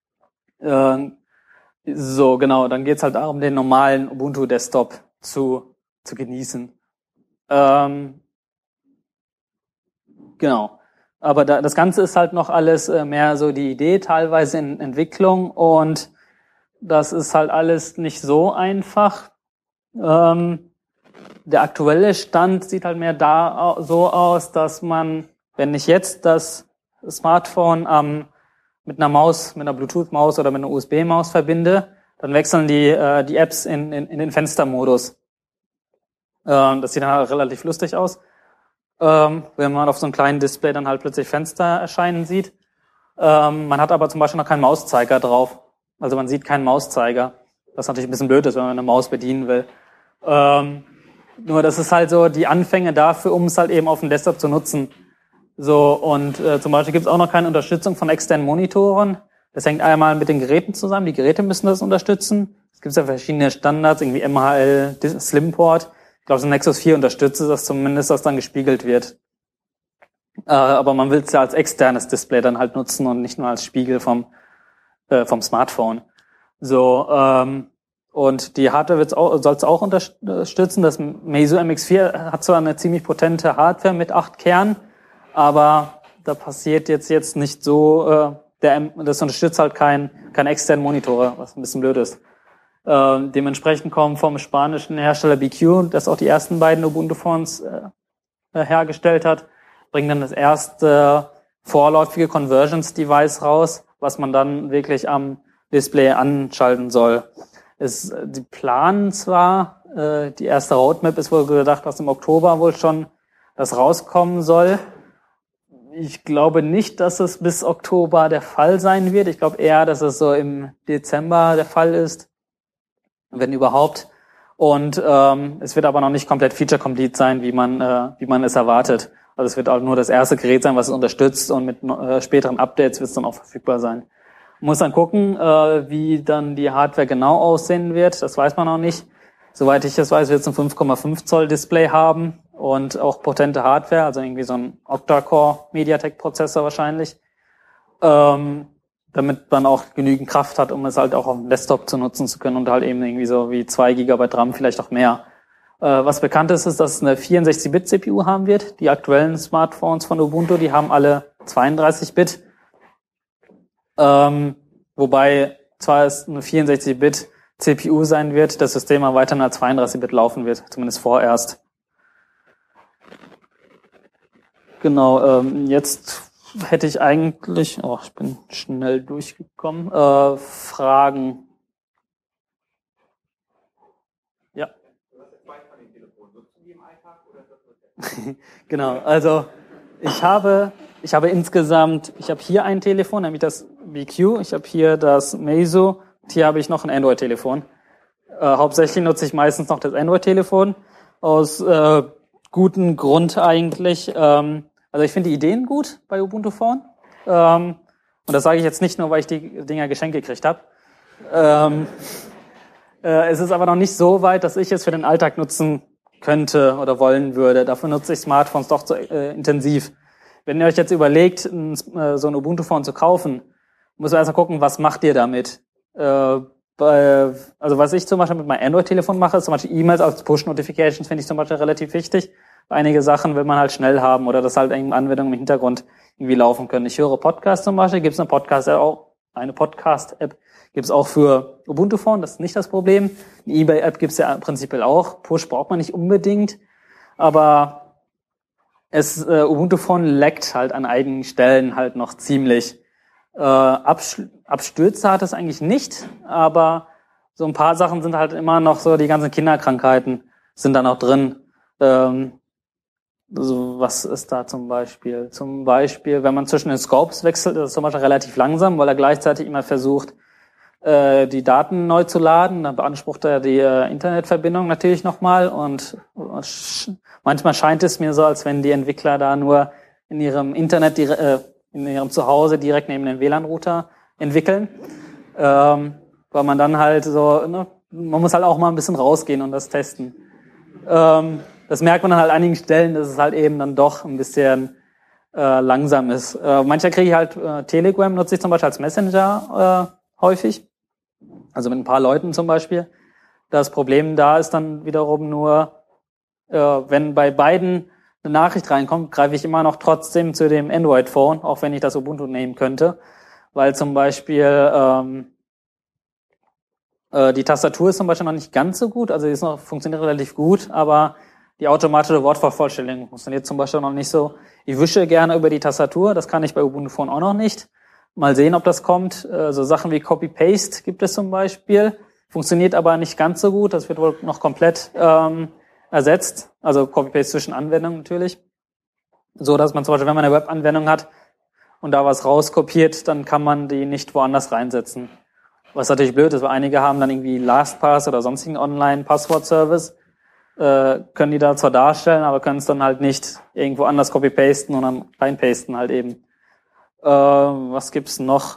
Dann geht's halt darum, den normalen Ubuntu-Desktop zu genießen. Aber das Ganze ist halt noch alles mehr so die Idee, teilweise in Entwicklung, und das ist halt alles nicht so einfach. Der aktuelle Stand sieht halt mehr so aus, dass man, wenn ich jetzt das Smartphone mit einer Maus, mit einer Bluetooth-Maus oder mit einer USB-Maus verbinde, dann wechseln die Apps in den Fenstermodus. Das sieht dann halt relativ lustig aus, wenn man auf so einem kleinen Display dann halt plötzlich Fenster erscheinen sieht. Man hat aber zum Beispiel noch keinen Mauszeiger drauf. Also man sieht keinen Mauszeiger, was natürlich ein bisschen blöd ist, wenn man eine Maus bedienen will. Nur das ist halt so die Anfänge dafür, um es halt eben auf dem Desktop zu nutzen. So, und zum Beispiel gibt es auch noch keine Unterstützung von externen Monitoren. Das hängt einmal mit den Geräten zusammen. Die Geräte müssen das unterstützen. Es gibt ja verschiedene Standards, irgendwie MHL, Slimport. Ich glaube, so Nexus 4 unterstützt das zumindest, dass dann gespiegelt wird. Aber man will es ja als externes Display dann halt nutzen und nicht nur als Spiegel vom Smartphone. So, und die Hardware soll es auch unterstützen. Das Meizu MX4 hat zwar eine ziemlich potente Hardware mit 8 Kernen, aber da passiert jetzt nicht so, das unterstützt halt kein externen Monitor, was ein bisschen blöd ist. Dementsprechend kommen vom spanischen Hersteller BQ, das auch die ersten beiden Ubuntu-Phones hergestellt hat, bringen dann das erste vorläufige Convergence-Device raus, was man dann wirklich am Display anschalten soll. Die planen zwar, die erste Roadmap ist wohl gedacht, dass im Oktober wohl schon das rauskommen soll. Ich glaube nicht, dass es bis Oktober der Fall sein wird. Ich glaube eher, dass es so im Dezember der Fall ist, wenn überhaupt. Und es wird aber noch nicht komplett feature-complete sein, wie man es erwartet. Also es wird auch nur das erste Gerät sein, was es unterstützt, und mit späteren Updates wird es dann auch verfügbar sein. Man muss dann gucken, wie dann die Hardware genau aussehen wird. Das weiß man noch nicht. Soweit ich das weiß, wird es ein 5,5 Zoll Display haben und auch potente Hardware, also irgendwie so ein Octa-Core MediaTek-Prozessor wahrscheinlich, damit man auch genügend Kraft hat, um es halt auch auf dem Desktop zu nutzen zu können, und halt eben irgendwie so wie 2 GB RAM, vielleicht auch mehr. Was bekannt ist, dass es eine 64-Bit-CPU haben wird. Die aktuellen Smartphones von Ubuntu, die haben alle 32-Bit. Wobei zwar es eine 64-Bit CPU sein wird, das System aber weiterhin als 32-Bit laufen wird, zumindest vorerst. Genau, jetzt hätte ich eigentlich, ich bin schnell durchgekommen, Fragen. Ja. Du hast jetzt 2 von den Telefonen. Nutzt du die im Alltag oder ist das nur Genau, also ich habe insgesamt, ich habe hier ein Telefon, nämlich das BQ, ich habe hier das Meizu, und hier habe ich noch ein Android-Telefon. Hauptsächlich nutze ich meistens noch das Android-Telefon, aus gutem Grund eigentlich. Also ich finde die Ideen gut bei Ubuntu Phone. Und das sage ich jetzt nicht nur, weil ich die Dinger geschenkt gekriegt habe. Es ist aber noch nicht so weit, dass ich es für den Alltag nutzen könnte oder wollen würde. Dafür nutze ich Smartphones doch zu intensiv. Wenn ihr euch jetzt überlegt, so ein Ubuntu-Phone zu kaufen, muss man erstmal gucken, was macht ihr damit? Also was ich zum Beispiel mit meinem Android-Telefon mache, ist zum Beispiel E-Mails als Push-Notifications, finde ich zum Beispiel relativ wichtig. Einige Sachen will man halt schnell haben oder dass halt Anwendungen im Hintergrund irgendwie laufen können. Ich höre Podcasts zum Beispiel, gibt es eine Podcast-App gibt es auch für Ubuntu Phone, das ist nicht das Problem. Eine eBay-App gibt es ja prinzipiell auch. Push braucht man nicht unbedingt, aber Ubuntu Phone laggt halt an einigen Stellen halt noch ziemlich. Abstürze hat es eigentlich nicht, aber so ein paar Sachen sind halt immer noch so, die ganzen Kinderkrankheiten sind da noch drin. Also was ist da zum Beispiel? Zum Beispiel, wenn man zwischen den Scopes wechselt, ist es zum Beispiel relativ langsam, weil er gleichzeitig immer versucht, die Daten neu zu laden. Dann beansprucht er die Internetverbindung natürlich nochmal, und manchmal scheint es mir so, als wenn die Entwickler da nur in ihrem Internet, in ihrem Zuhause direkt neben dem WLAN-Router entwickeln, weil man dann halt so, ne, man muss halt auch mal ein bisschen rausgehen und das testen. Das merkt man dann halt an einigen Stellen, dass es halt eben dann doch ein bisschen langsam ist. Manchmal kriege ich halt Telegram, nutze ich zum Beispiel als Messenger häufig, also mit ein paar Leuten zum Beispiel. Das Problem da ist dann wiederum nur, wenn bei beiden eine Nachricht reinkommt, greife ich immer noch trotzdem zu dem Android-Phone, auch wenn ich das Ubuntu nehmen könnte, weil zum Beispiel die Tastatur ist zum Beispiel noch nicht ganz so gut, also die ist noch, funktioniert relativ gut, aber die automatische Wortvervollständigung funktioniert zum Beispiel noch nicht so. Ich wische gerne über die Tastatur, das kann ich bei Ubuntu Phone auch noch nicht. Mal sehen, ob das kommt. So Sachen wie Copy-Paste gibt es zum Beispiel, funktioniert aber nicht ganz so gut, das wird wohl noch komplett ersetzt, also Copy-Paste zwischen Anwendungen natürlich, so dass man zum Beispiel, wenn man eine Web-Anwendung hat und da was rauskopiert, dann kann man die nicht woanders reinsetzen. Was natürlich blöd ist, weil einige haben dann irgendwie LastPass oder sonstigen Online-Passwort-Service, können die da zwar darstellen, aber können es dann halt nicht irgendwo anders copy-pasten und dann reinpasten halt eben. Was gibt's noch?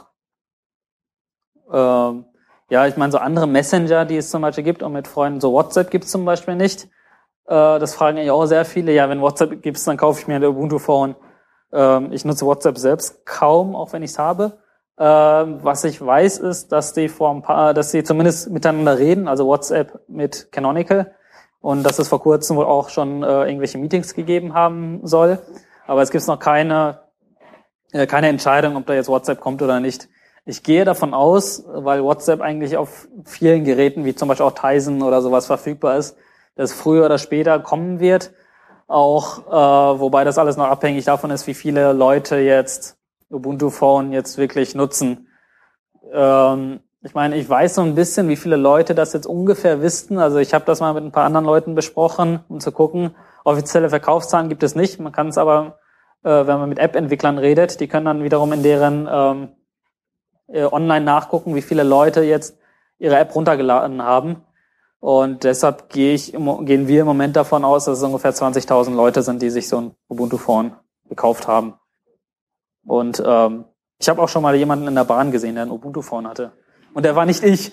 Ja, ich meine, so andere Messenger, die es zum Beispiel gibt, auch mit Freunden, so WhatsApp gibt's zum Beispiel nicht. Das fragen eigentlich auch sehr viele. Ja, wenn WhatsApp gibt's, dann kaufe ich mir ein Ubuntu Phone. Ich nutze WhatsApp selbst kaum, auch wenn ich's habe. Was ich weiß, ist, dass die dass sie zumindest miteinander reden, also WhatsApp mit Canonical, und dass es vor kurzem wohl auch schon irgendwelche Meetings gegeben haben soll. Aber es gibt noch keine Entscheidung, ob da jetzt WhatsApp kommt oder nicht. Ich gehe davon aus, weil WhatsApp eigentlich auf vielen Geräten, wie zum Beispiel auch Tizen oder sowas, verfügbar ist, dass früher oder später kommen wird. Auch, wobei das alles noch abhängig davon ist, wie viele Leute jetzt Ubuntu Phone jetzt wirklich nutzen. Ich meine, ich weiß so ein bisschen, wie viele Leute das jetzt ungefähr wissen. Also ich habe das mal mit ein paar anderen Leuten besprochen, um zu gucken. Offizielle Verkaufszahlen gibt es nicht. Man kann es aber, wenn man mit App-Entwicklern redet, die können dann wiederum in deren online nachgucken, wie viele Leute jetzt ihre App runtergeladen haben. Und deshalb gehen wir im Moment davon aus, dass es ungefähr 20.000 Leute sind, die sich so ein Ubuntu Phone gekauft haben. Und ich habe auch schon mal jemanden in der Bahn gesehen, der ein Ubuntu Phone hatte. Und der war nicht ich.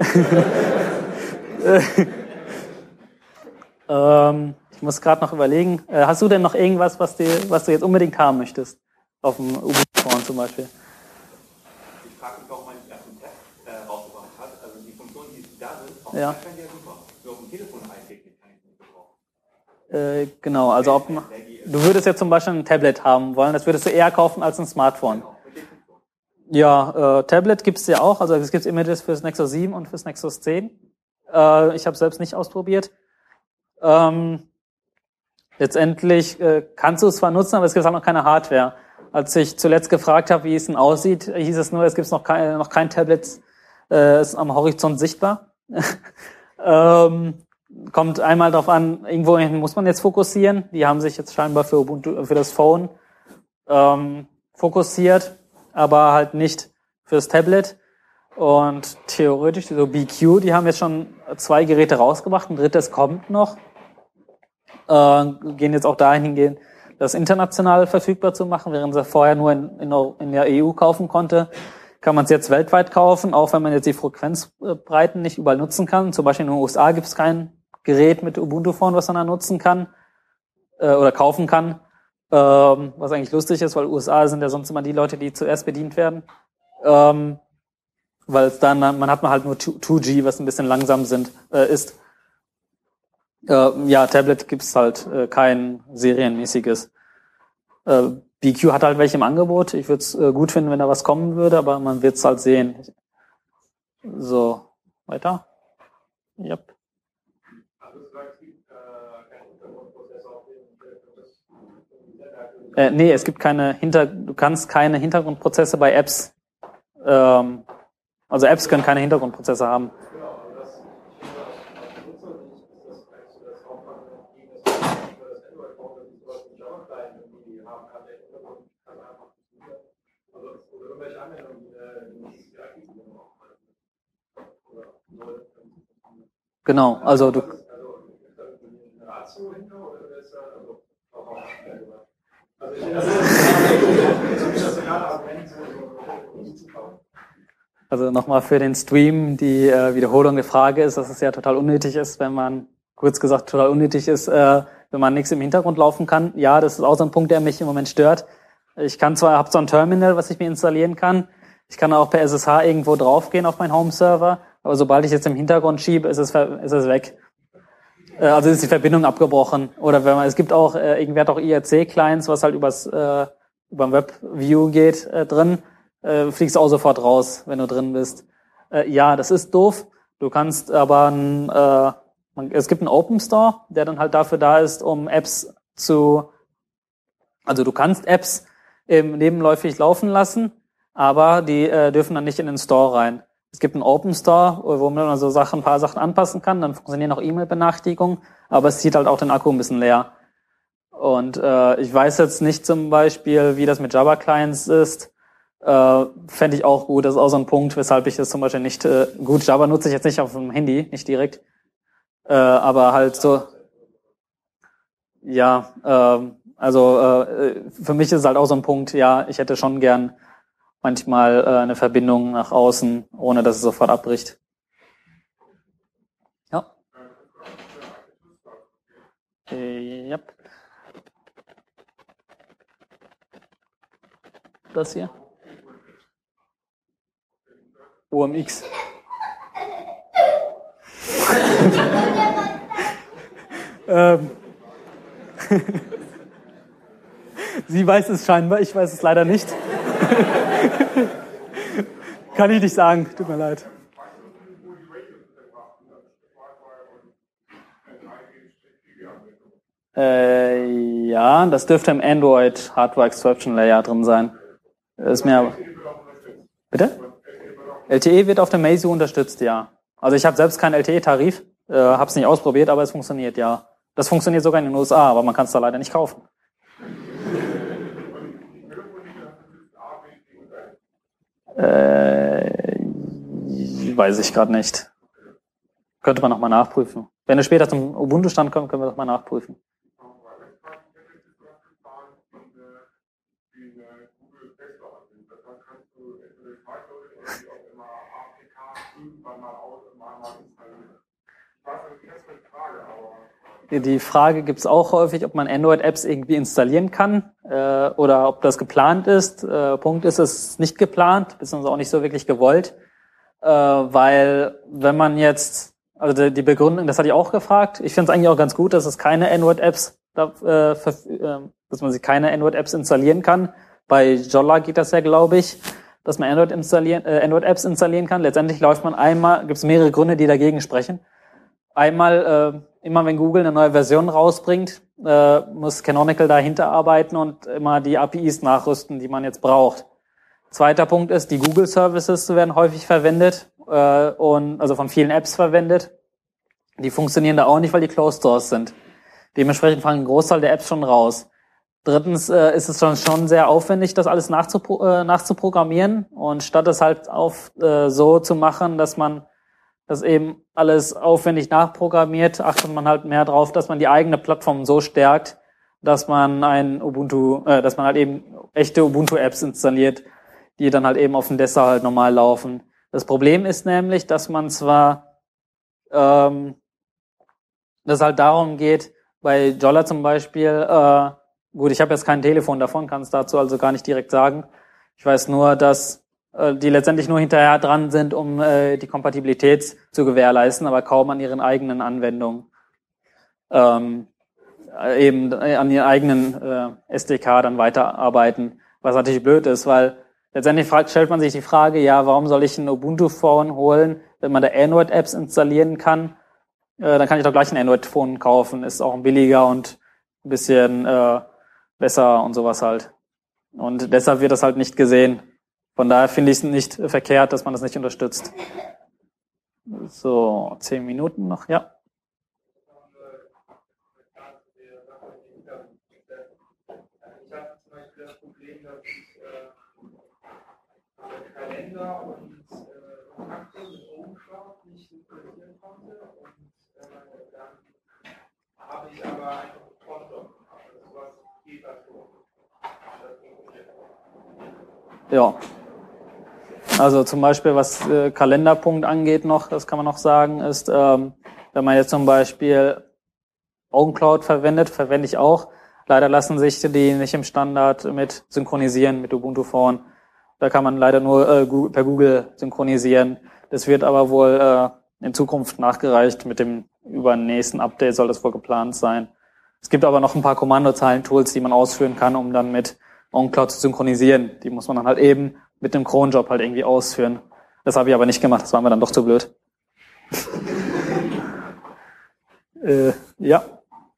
Ich muss gerade noch überlegen. Hast du denn noch irgendwas, was du jetzt unbedingt haben möchtest? Auf dem Ubuntu Phone zum Beispiel. Ich frage mich, warum man nicht erst einen Tab rausgebracht hat. Also die Funktionen, die da sind, auf dem Ja. Tab ja super. Nur auf dem Telefon eintippen kann ich nicht gebrauchen. Genau, also du würdest jetzt zum Beispiel ein Tablet haben wollen, das würdest du eher kaufen als ein Smartphone. Ja, Tablet gibt's ja auch, also es gibt Images fürs Nexus 7 und fürs Nexus 10. Ich habe selbst nicht ausprobiert. Letztendlich kannst du es zwar nutzen, aber es gibt halt noch keine Hardware. Als ich zuletzt gefragt habe, wie es denn aussieht, hieß es nur, es gibt noch kein Tablet, ist am Horizont sichtbar. Kommt einmal darauf an, irgendwo muss man jetzt fokussieren. Die haben sich jetzt scheinbar für Ubuntu, für das Phone fokussiert, aber halt nicht fürs Tablet. Und theoretisch, so BQ, die haben jetzt schon 2 Geräte rausgebracht, ein drittes kommt noch. Gehen jetzt auch dahin hingehen, das international verfügbar zu machen, während sie vorher nur in der EU kaufen konnte. Kann man es jetzt weltweit kaufen, auch wenn man jetzt die Frequenzbreiten nicht überall nutzen kann. Zum Beispiel in den USA gibt es kein Gerät mit Ubuntu Phone, was man da nutzen kann oder kaufen kann. Was eigentlich lustig ist, weil USA sind ja sonst immer die Leute, die zuerst bedient werden. Weil es dann, man hat halt nur 2G, was ein bisschen langsam ist. Ja, Tablet gibt's halt kein serienmäßiges. BQ hat halt welche im Angebot. Ich würde es gut finden, wenn da was kommen würde, aber man wird es halt sehen. So, weiter. Yep. Nee, es gibt du kannst keine Hintergrundprozesse bei Apps, also Apps können keine Hintergrundprozesse haben. Genau, also du. Also nochmal für den Stream, die Wiederholung der Frage ist, dass es ja total unnötig ist, wenn man, kurz gesagt, total unnötig ist, wenn man nichts im Hintergrund laufen kann. Ja, das ist auch so ein Punkt, der mich im Moment stört. Ich habe so ein Terminal, was ich mir installieren kann. Ich kann auch per SSH irgendwo draufgehen auf meinen Home-Server, aber sobald ich jetzt im Hintergrund schiebe, ist es weg. Also ist die Verbindung abgebrochen. Oder wenn man, es gibt auch, irgendwer hat auch IRC-Clients, was halt überm WebView geht, drin, fliegst auch sofort raus, wenn du drin bist. Ja, das ist doof. Du kannst aber, es gibt einen Open Store, der dann halt dafür da ist, um Apps also du kannst Apps nebenläufig laufen lassen, aber die dürfen dann nicht in den Store rein. Es gibt einen Open Store, wo man so ein paar Sachen anpassen kann, dann funktionieren auch E-Mail-Benachrichtigungen, aber es zieht halt auch den Akku ein bisschen leer. Und ich weiß jetzt nicht zum Beispiel, wie das mit Java-Clients ist. Fände ich auch gut. Das ist auch so ein Punkt, weshalb ich das zum Beispiel nicht, gut, Java nutze ich jetzt nicht auf dem Handy, nicht direkt. Aber halt so, ja, für mich ist es halt auch so ein Punkt, ja, ich hätte schon gern manchmal eine Verbindung nach außen, ohne dass es sofort abbricht. Ja. Yep. Das hier. OMX. Sie weiß es scheinbar, ich weiß es leider nicht. Kann ich nicht sagen, tut mir leid. Ja, das dürfte im Android Hardware Extraction Layer drin sein. Ist mir aber... Bitte? LTE wird auf der Meizu unterstützt, ja. Also ich habe selbst keinen LTE-Tarif, habe es nicht ausprobiert, aber es funktioniert, ja. Das funktioniert sogar in den USA, aber man kann es da leider nicht kaufen. Weiß ich gerade nicht. Könnte man nochmal nachprüfen. Wenn es später zum Ubuntu-Stand kommt, können wir das mal nachprüfen. Die Frage gibt es auch häufig, ob man Android-Apps irgendwie installieren kann oder ob das geplant ist. Punkt ist, es ist nicht geplant, beziehungsweise auch nicht so wirklich gewollt, weil wenn man jetzt, also die Begründung, das hatte ich auch gefragt, ich finde es eigentlich auch ganz gut, dass es keine Android-Apps, dass man sich keine Android-Apps installieren kann. Bei Jolla geht das ja, glaube ich, dass man Android-Apps installieren kann. Letztendlich gibt es mehrere Gründe, die dagegen sprechen. Einmal, immer wenn Google eine neue Version rausbringt, muss Canonical dahinter arbeiten und immer die APIs nachrüsten, die man jetzt braucht. Zweiter Punkt ist, die Google Services werden häufig verwendet und also von vielen Apps verwendet. Die funktionieren da auch nicht, weil die Closed Source sind. Dementsprechend fallen ein Großteil der Apps schon raus. Drittens ist es schon sehr aufwendig, das alles nachzuprogrammieren, und statt es halt so zu machen, dass man das eben alles aufwendig nachprogrammiert, achtet man halt mehr drauf, dass man die eigene Plattform so stärkt, dass man dass man halt eben echte Ubuntu-Apps installiert, die dann halt eben auf dem Desktop halt normal laufen. Das Problem ist nämlich, dass man zwar, dass es halt darum geht, bei Jolla zum Beispiel, gut, ich habe jetzt kein Telefon davon, kann es dazu also gar nicht direkt sagen. Ich weiß nur, dass die letztendlich nur hinterher dran sind, um die Kompatibilität zu gewährleisten, aber kaum an ihren eigenen Anwendungen. Eben an ihren eigenen SDK dann weiterarbeiten, was natürlich blöd ist, weil letztendlich stellt man sich die Frage, ja, warum soll ich ein Ubuntu-Phone holen, wenn man da Android-Apps installieren kann? Dann kann ich doch gleich ein Android-Phone kaufen, ist auch billiger und ein bisschen besser und sowas halt. Und deshalb wird das halt nicht gesehen. Von daher finde ich es nicht verkehrt, dass man das nicht unterstützt. So, 10 Minuten noch, ja. Ich habe zum Beispiel das Problem, dass ich Kalender und Kontakte mit OpenCloud nicht synchronisieren konnte, und dann habe ich aber einfach ein Konto. Also was geht dazu? Ja. Also zum Beispiel, was Kalenderpunkt angeht noch, das kann man noch sagen, ist, wenn man jetzt zum Beispiel OpenCloud verwende ich auch. Leider lassen sich die nicht im Standard mit synchronisieren mit Ubuntu Phone. Da kann man leider nur per Google synchronisieren. Das wird aber wohl in Zukunft nachgereicht. Mit dem übernächsten Update soll das wohl geplant sein. Es gibt aber noch ein paar Kommandozeilen-Tools, die man ausführen kann, um dann mit OnCloud zu synchronisieren. Die muss man dann halt eben mit dem Cron-Job halt irgendwie ausführen. Das habe ich aber nicht gemacht, das war mir dann doch zu blöd. Ja.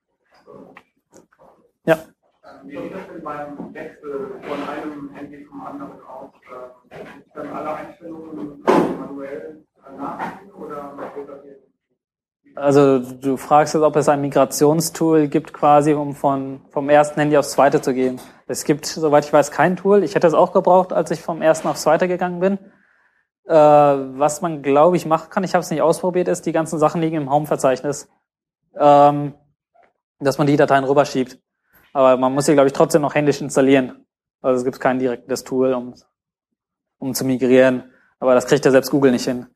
Ja. Wie sieht das denn beim Wechsel von einem Handy zum anderen aus? Ist dann alle Einstellungen manuell nachziehen oder wird das jetzt? Also du fragst jetzt, ob es ein Migrationstool gibt quasi, um vom ersten Handy aufs zweite zu gehen. Es gibt, soweit ich weiß, kein Tool. Ich hätte es auch gebraucht, als ich vom ersten aufs zweite gegangen bin. Was man, glaube ich, machen kann, ich habe es nicht ausprobiert, ist, die ganzen Sachen liegen im Home-Verzeichnis, dass man die Dateien rüberschiebt. Aber man muss sie, glaube ich, trotzdem noch händisch installieren. Also es gibt kein direktes Tool, um zu migrieren. Aber das kriegt ja selbst Google nicht hin.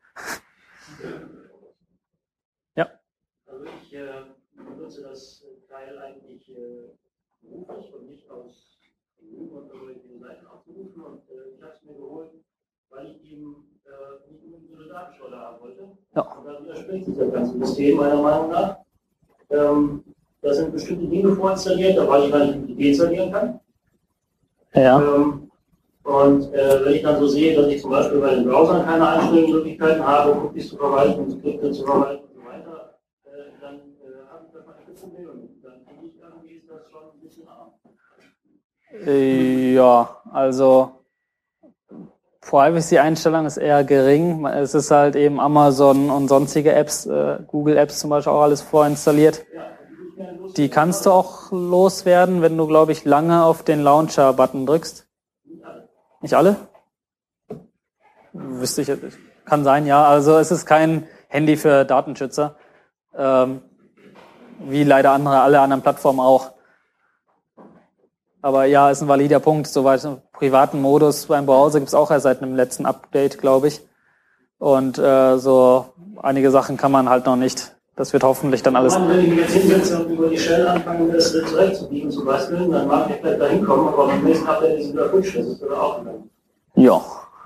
Ja. Also ich benutze das Teil eigentlich beruflich und nicht aus Vergnügen und irgendwelche Seiten aufzurufen. Und ich habe es mir geholt, weil ich eben nicht unbedingt so eine Datenschleuse haben wollte. Ja. Und da widerspricht sich das ganze System meiner Meinung nach. Da sind bestimmte Dinge vorinstalliert, da weiß ich gar nicht, wie ich die deinstallieren kann. Ja. Und wenn ich dann so sehe, dass ich zum Beispiel bei den Browsern keine Einstellungsmöglichkeiten habe, Cookies zu verwalten, Skripte zu verwalten und so weiter, dann habe ich da mal ein Problem. Und dann finde ich, irgendwie ist das schon ein bisschen arm. Ja, also Privacy-Einstellung ist eher gering. Es ist halt eben Amazon und sonstige Apps, Google Apps zum Beispiel auch alles vorinstalliert. Die kannst du auch loswerden, wenn du, glaube ich, lange auf den Launcher-Button drückst. Nicht alle? Wüsste ich jetzt nicht. Kann sein, ja. Also es ist kein Handy für Datenschützer. Wie leider alle anderen Plattformen auch. Aber ja, ist ein valider Punkt. Soweit im privaten Modus beim Browser gibt es auch erst seit einem letzten Update, glaube ich. Und so einige Sachen kann man halt noch nicht. Das wird hoffentlich dann alles. Wenn ich mich jetzt hinsetze und über die Shell anfange, das zurechtzubiegen zum Beispiel, dann mag ich vielleicht da hinkommen, aber beim nächsten Update ist es wieder futsch. Das ist wieder auch dann. Ja.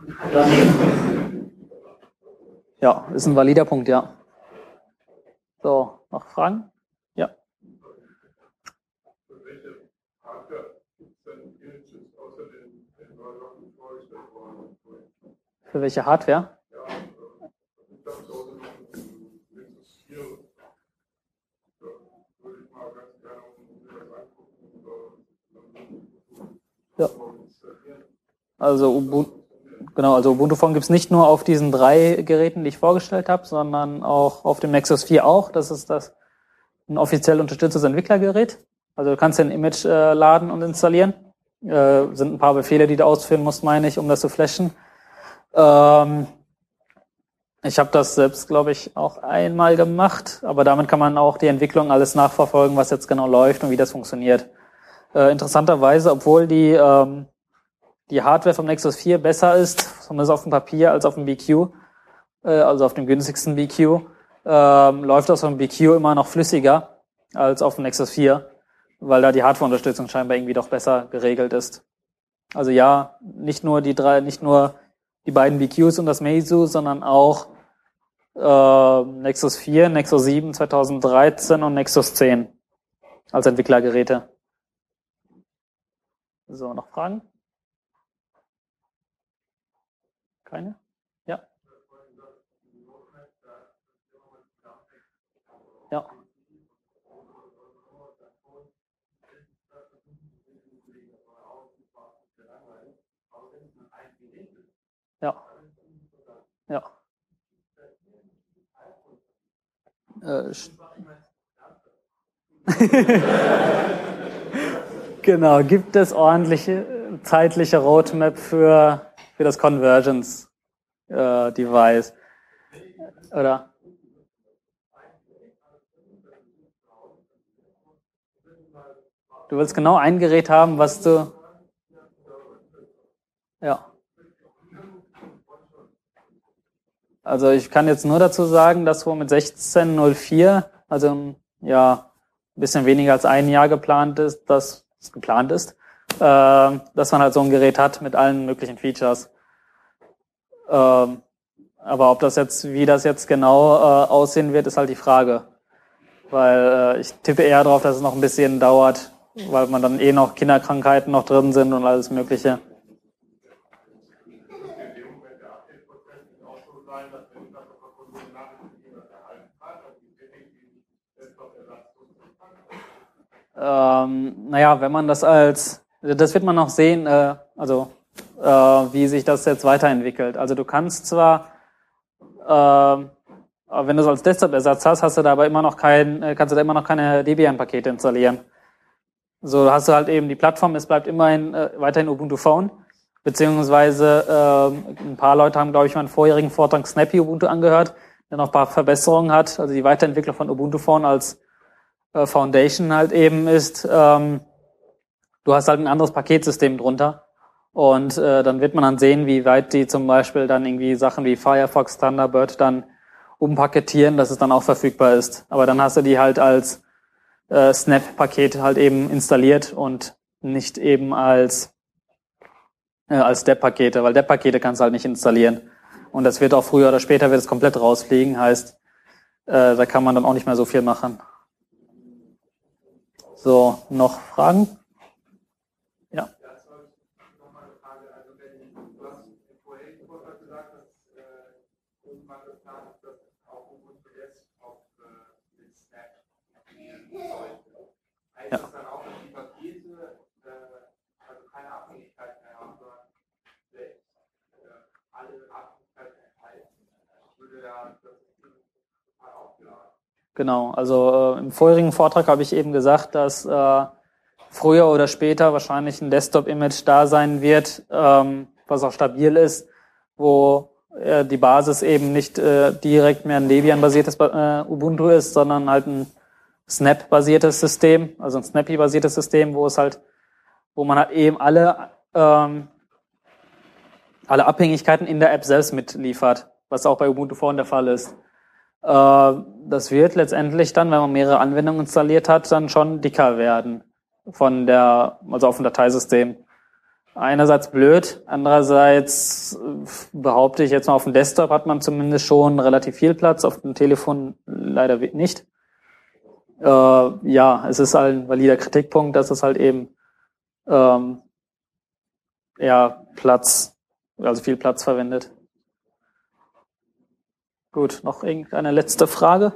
Ja, ist ein valider Punkt, ja. So, noch Fragen? Ja. Für welche Hardware? Ja. Also Ubuntu Phone gibt es nicht nur auf diesen 3 Geräten, die ich vorgestellt habe, sondern auch auf dem Nexus 4 auch. Das ist ein offiziell unterstütztes Entwicklergerät. Also du kannst ein Image laden und installieren. Sind ein paar Befehle, die du ausführen musst, meine ich, um das zu flashen. Ich habe das selbst, glaube ich, auch einmal gemacht, aber damit kann man auch die Entwicklung alles nachverfolgen, was jetzt genau läuft und wie das funktioniert. Interessanterweise, obwohl die Hardware vom Nexus 4 besser ist, zumindest auf dem Papier, als auf dem BQ, also auf dem günstigsten BQ, läuft das vom BQ immer noch flüssiger als auf dem Nexus 4, weil da die Hardware-Unterstützung scheinbar irgendwie doch besser geregelt ist. Also ja, nicht nur die beiden BQs und das Meizu, sondern auch Nexus 4, Nexus 7 2013 und Nexus 10 als Entwicklergeräte. So, noch Fragen? Keine? Ja. Ja. Ja. Ja. Genau, gibt es ordentliche zeitliche Roadmap für das Convergence Device? Oder? Du willst genau ein Gerät haben, was du... Ja. Also ich kann jetzt nur dazu sagen, dass wohl mit 16.04, also ja, ein bisschen weniger als ein Jahr geplant ist, dass man halt so ein Gerät hat mit allen möglichen Features. Aber wie das jetzt genau aussehen wird, ist halt die Frage. Weil ich tippe eher darauf, dass es noch ein bisschen dauert, weil man dann noch Kinderkrankheiten noch drin sind und alles Mögliche. Naja, wenn man das das wird man noch sehen, wie sich das jetzt weiterentwickelt. Also du kannst zwar, wenn du es als Desktop-Ersatz hast du da aber immer noch kannst du da immer noch keine Debian-Pakete installieren. So hast du halt eben die Plattform, es bleibt immerhin weiterhin Ubuntu Phone, beziehungsweise ein paar Leute haben, glaube ich, meinen vorherigen Vortrag Snappy Ubuntu angehört, der noch ein paar Verbesserungen hat, also die Weiterentwicklung von Ubuntu Phone als Foundation halt eben ist, du hast halt ein anderes Paketsystem drunter und dann wird man dann sehen, wie weit die zum Beispiel dann irgendwie Sachen wie Firefox, Thunderbird dann umpaketieren, dass es dann auch verfügbar ist. Aber dann hast du die halt als Snap-Paket halt eben installiert und nicht eben als Deb-Pakete, weil Deb-Pakete kannst du halt nicht installieren. Und das wird auch früher oder später wird es komplett rausfliegen, heißt, da kann man dann auch nicht mehr so viel machen. So, noch Fragen? Ja. Noch mal eine Frage. Also du hast im vorherigen Vortrag gesagt, dass irgendwann geplant ist, dass auch Ubuntu Desktop mit Snap sollte. Heißt das dann auch, dass die Pakete also keine Abhängigkeit mehr haben, sondern selbst alle Abhängigkeiten enthalten? Würde da das System total aufgeladen? Genau, also im vorherigen Vortrag habe ich eben gesagt, dass früher oder später wahrscheinlich ein Desktop-Image da sein wird, was auch stabil ist, wo die Basis eben nicht direkt mehr ein Debian-basiertes Ubuntu ist, sondern halt ein Snap-basiertes System, also ein Snappy-basiertes System, wo man halt eben alle Abhängigkeiten in der App selbst mitliefert, was auch bei Ubuntu Phone der Fall ist. Das wird letztendlich dann, wenn man mehrere Anwendungen installiert hat, dann schon dicker werden also auf dem Dateisystem. Einerseits blöd, andererseits behaupte ich jetzt mal, auf dem Desktop hat man zumindest schon relativ viel Platz, auf dem Telefon leider nicht. Es ist halt ein valider Kritikpunkt, dass es halt eben viel Platz verwendet. Gut, noch irgendeine letzte Frage?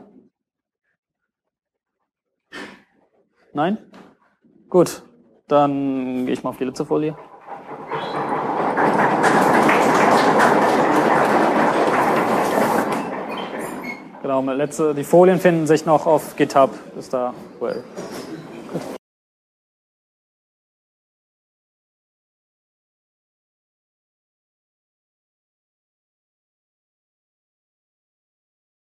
Nein? Gut, dann gehe ich mal auf die letzte Folie. Genau, die Folien finden sich noch auf GitHub, ist da.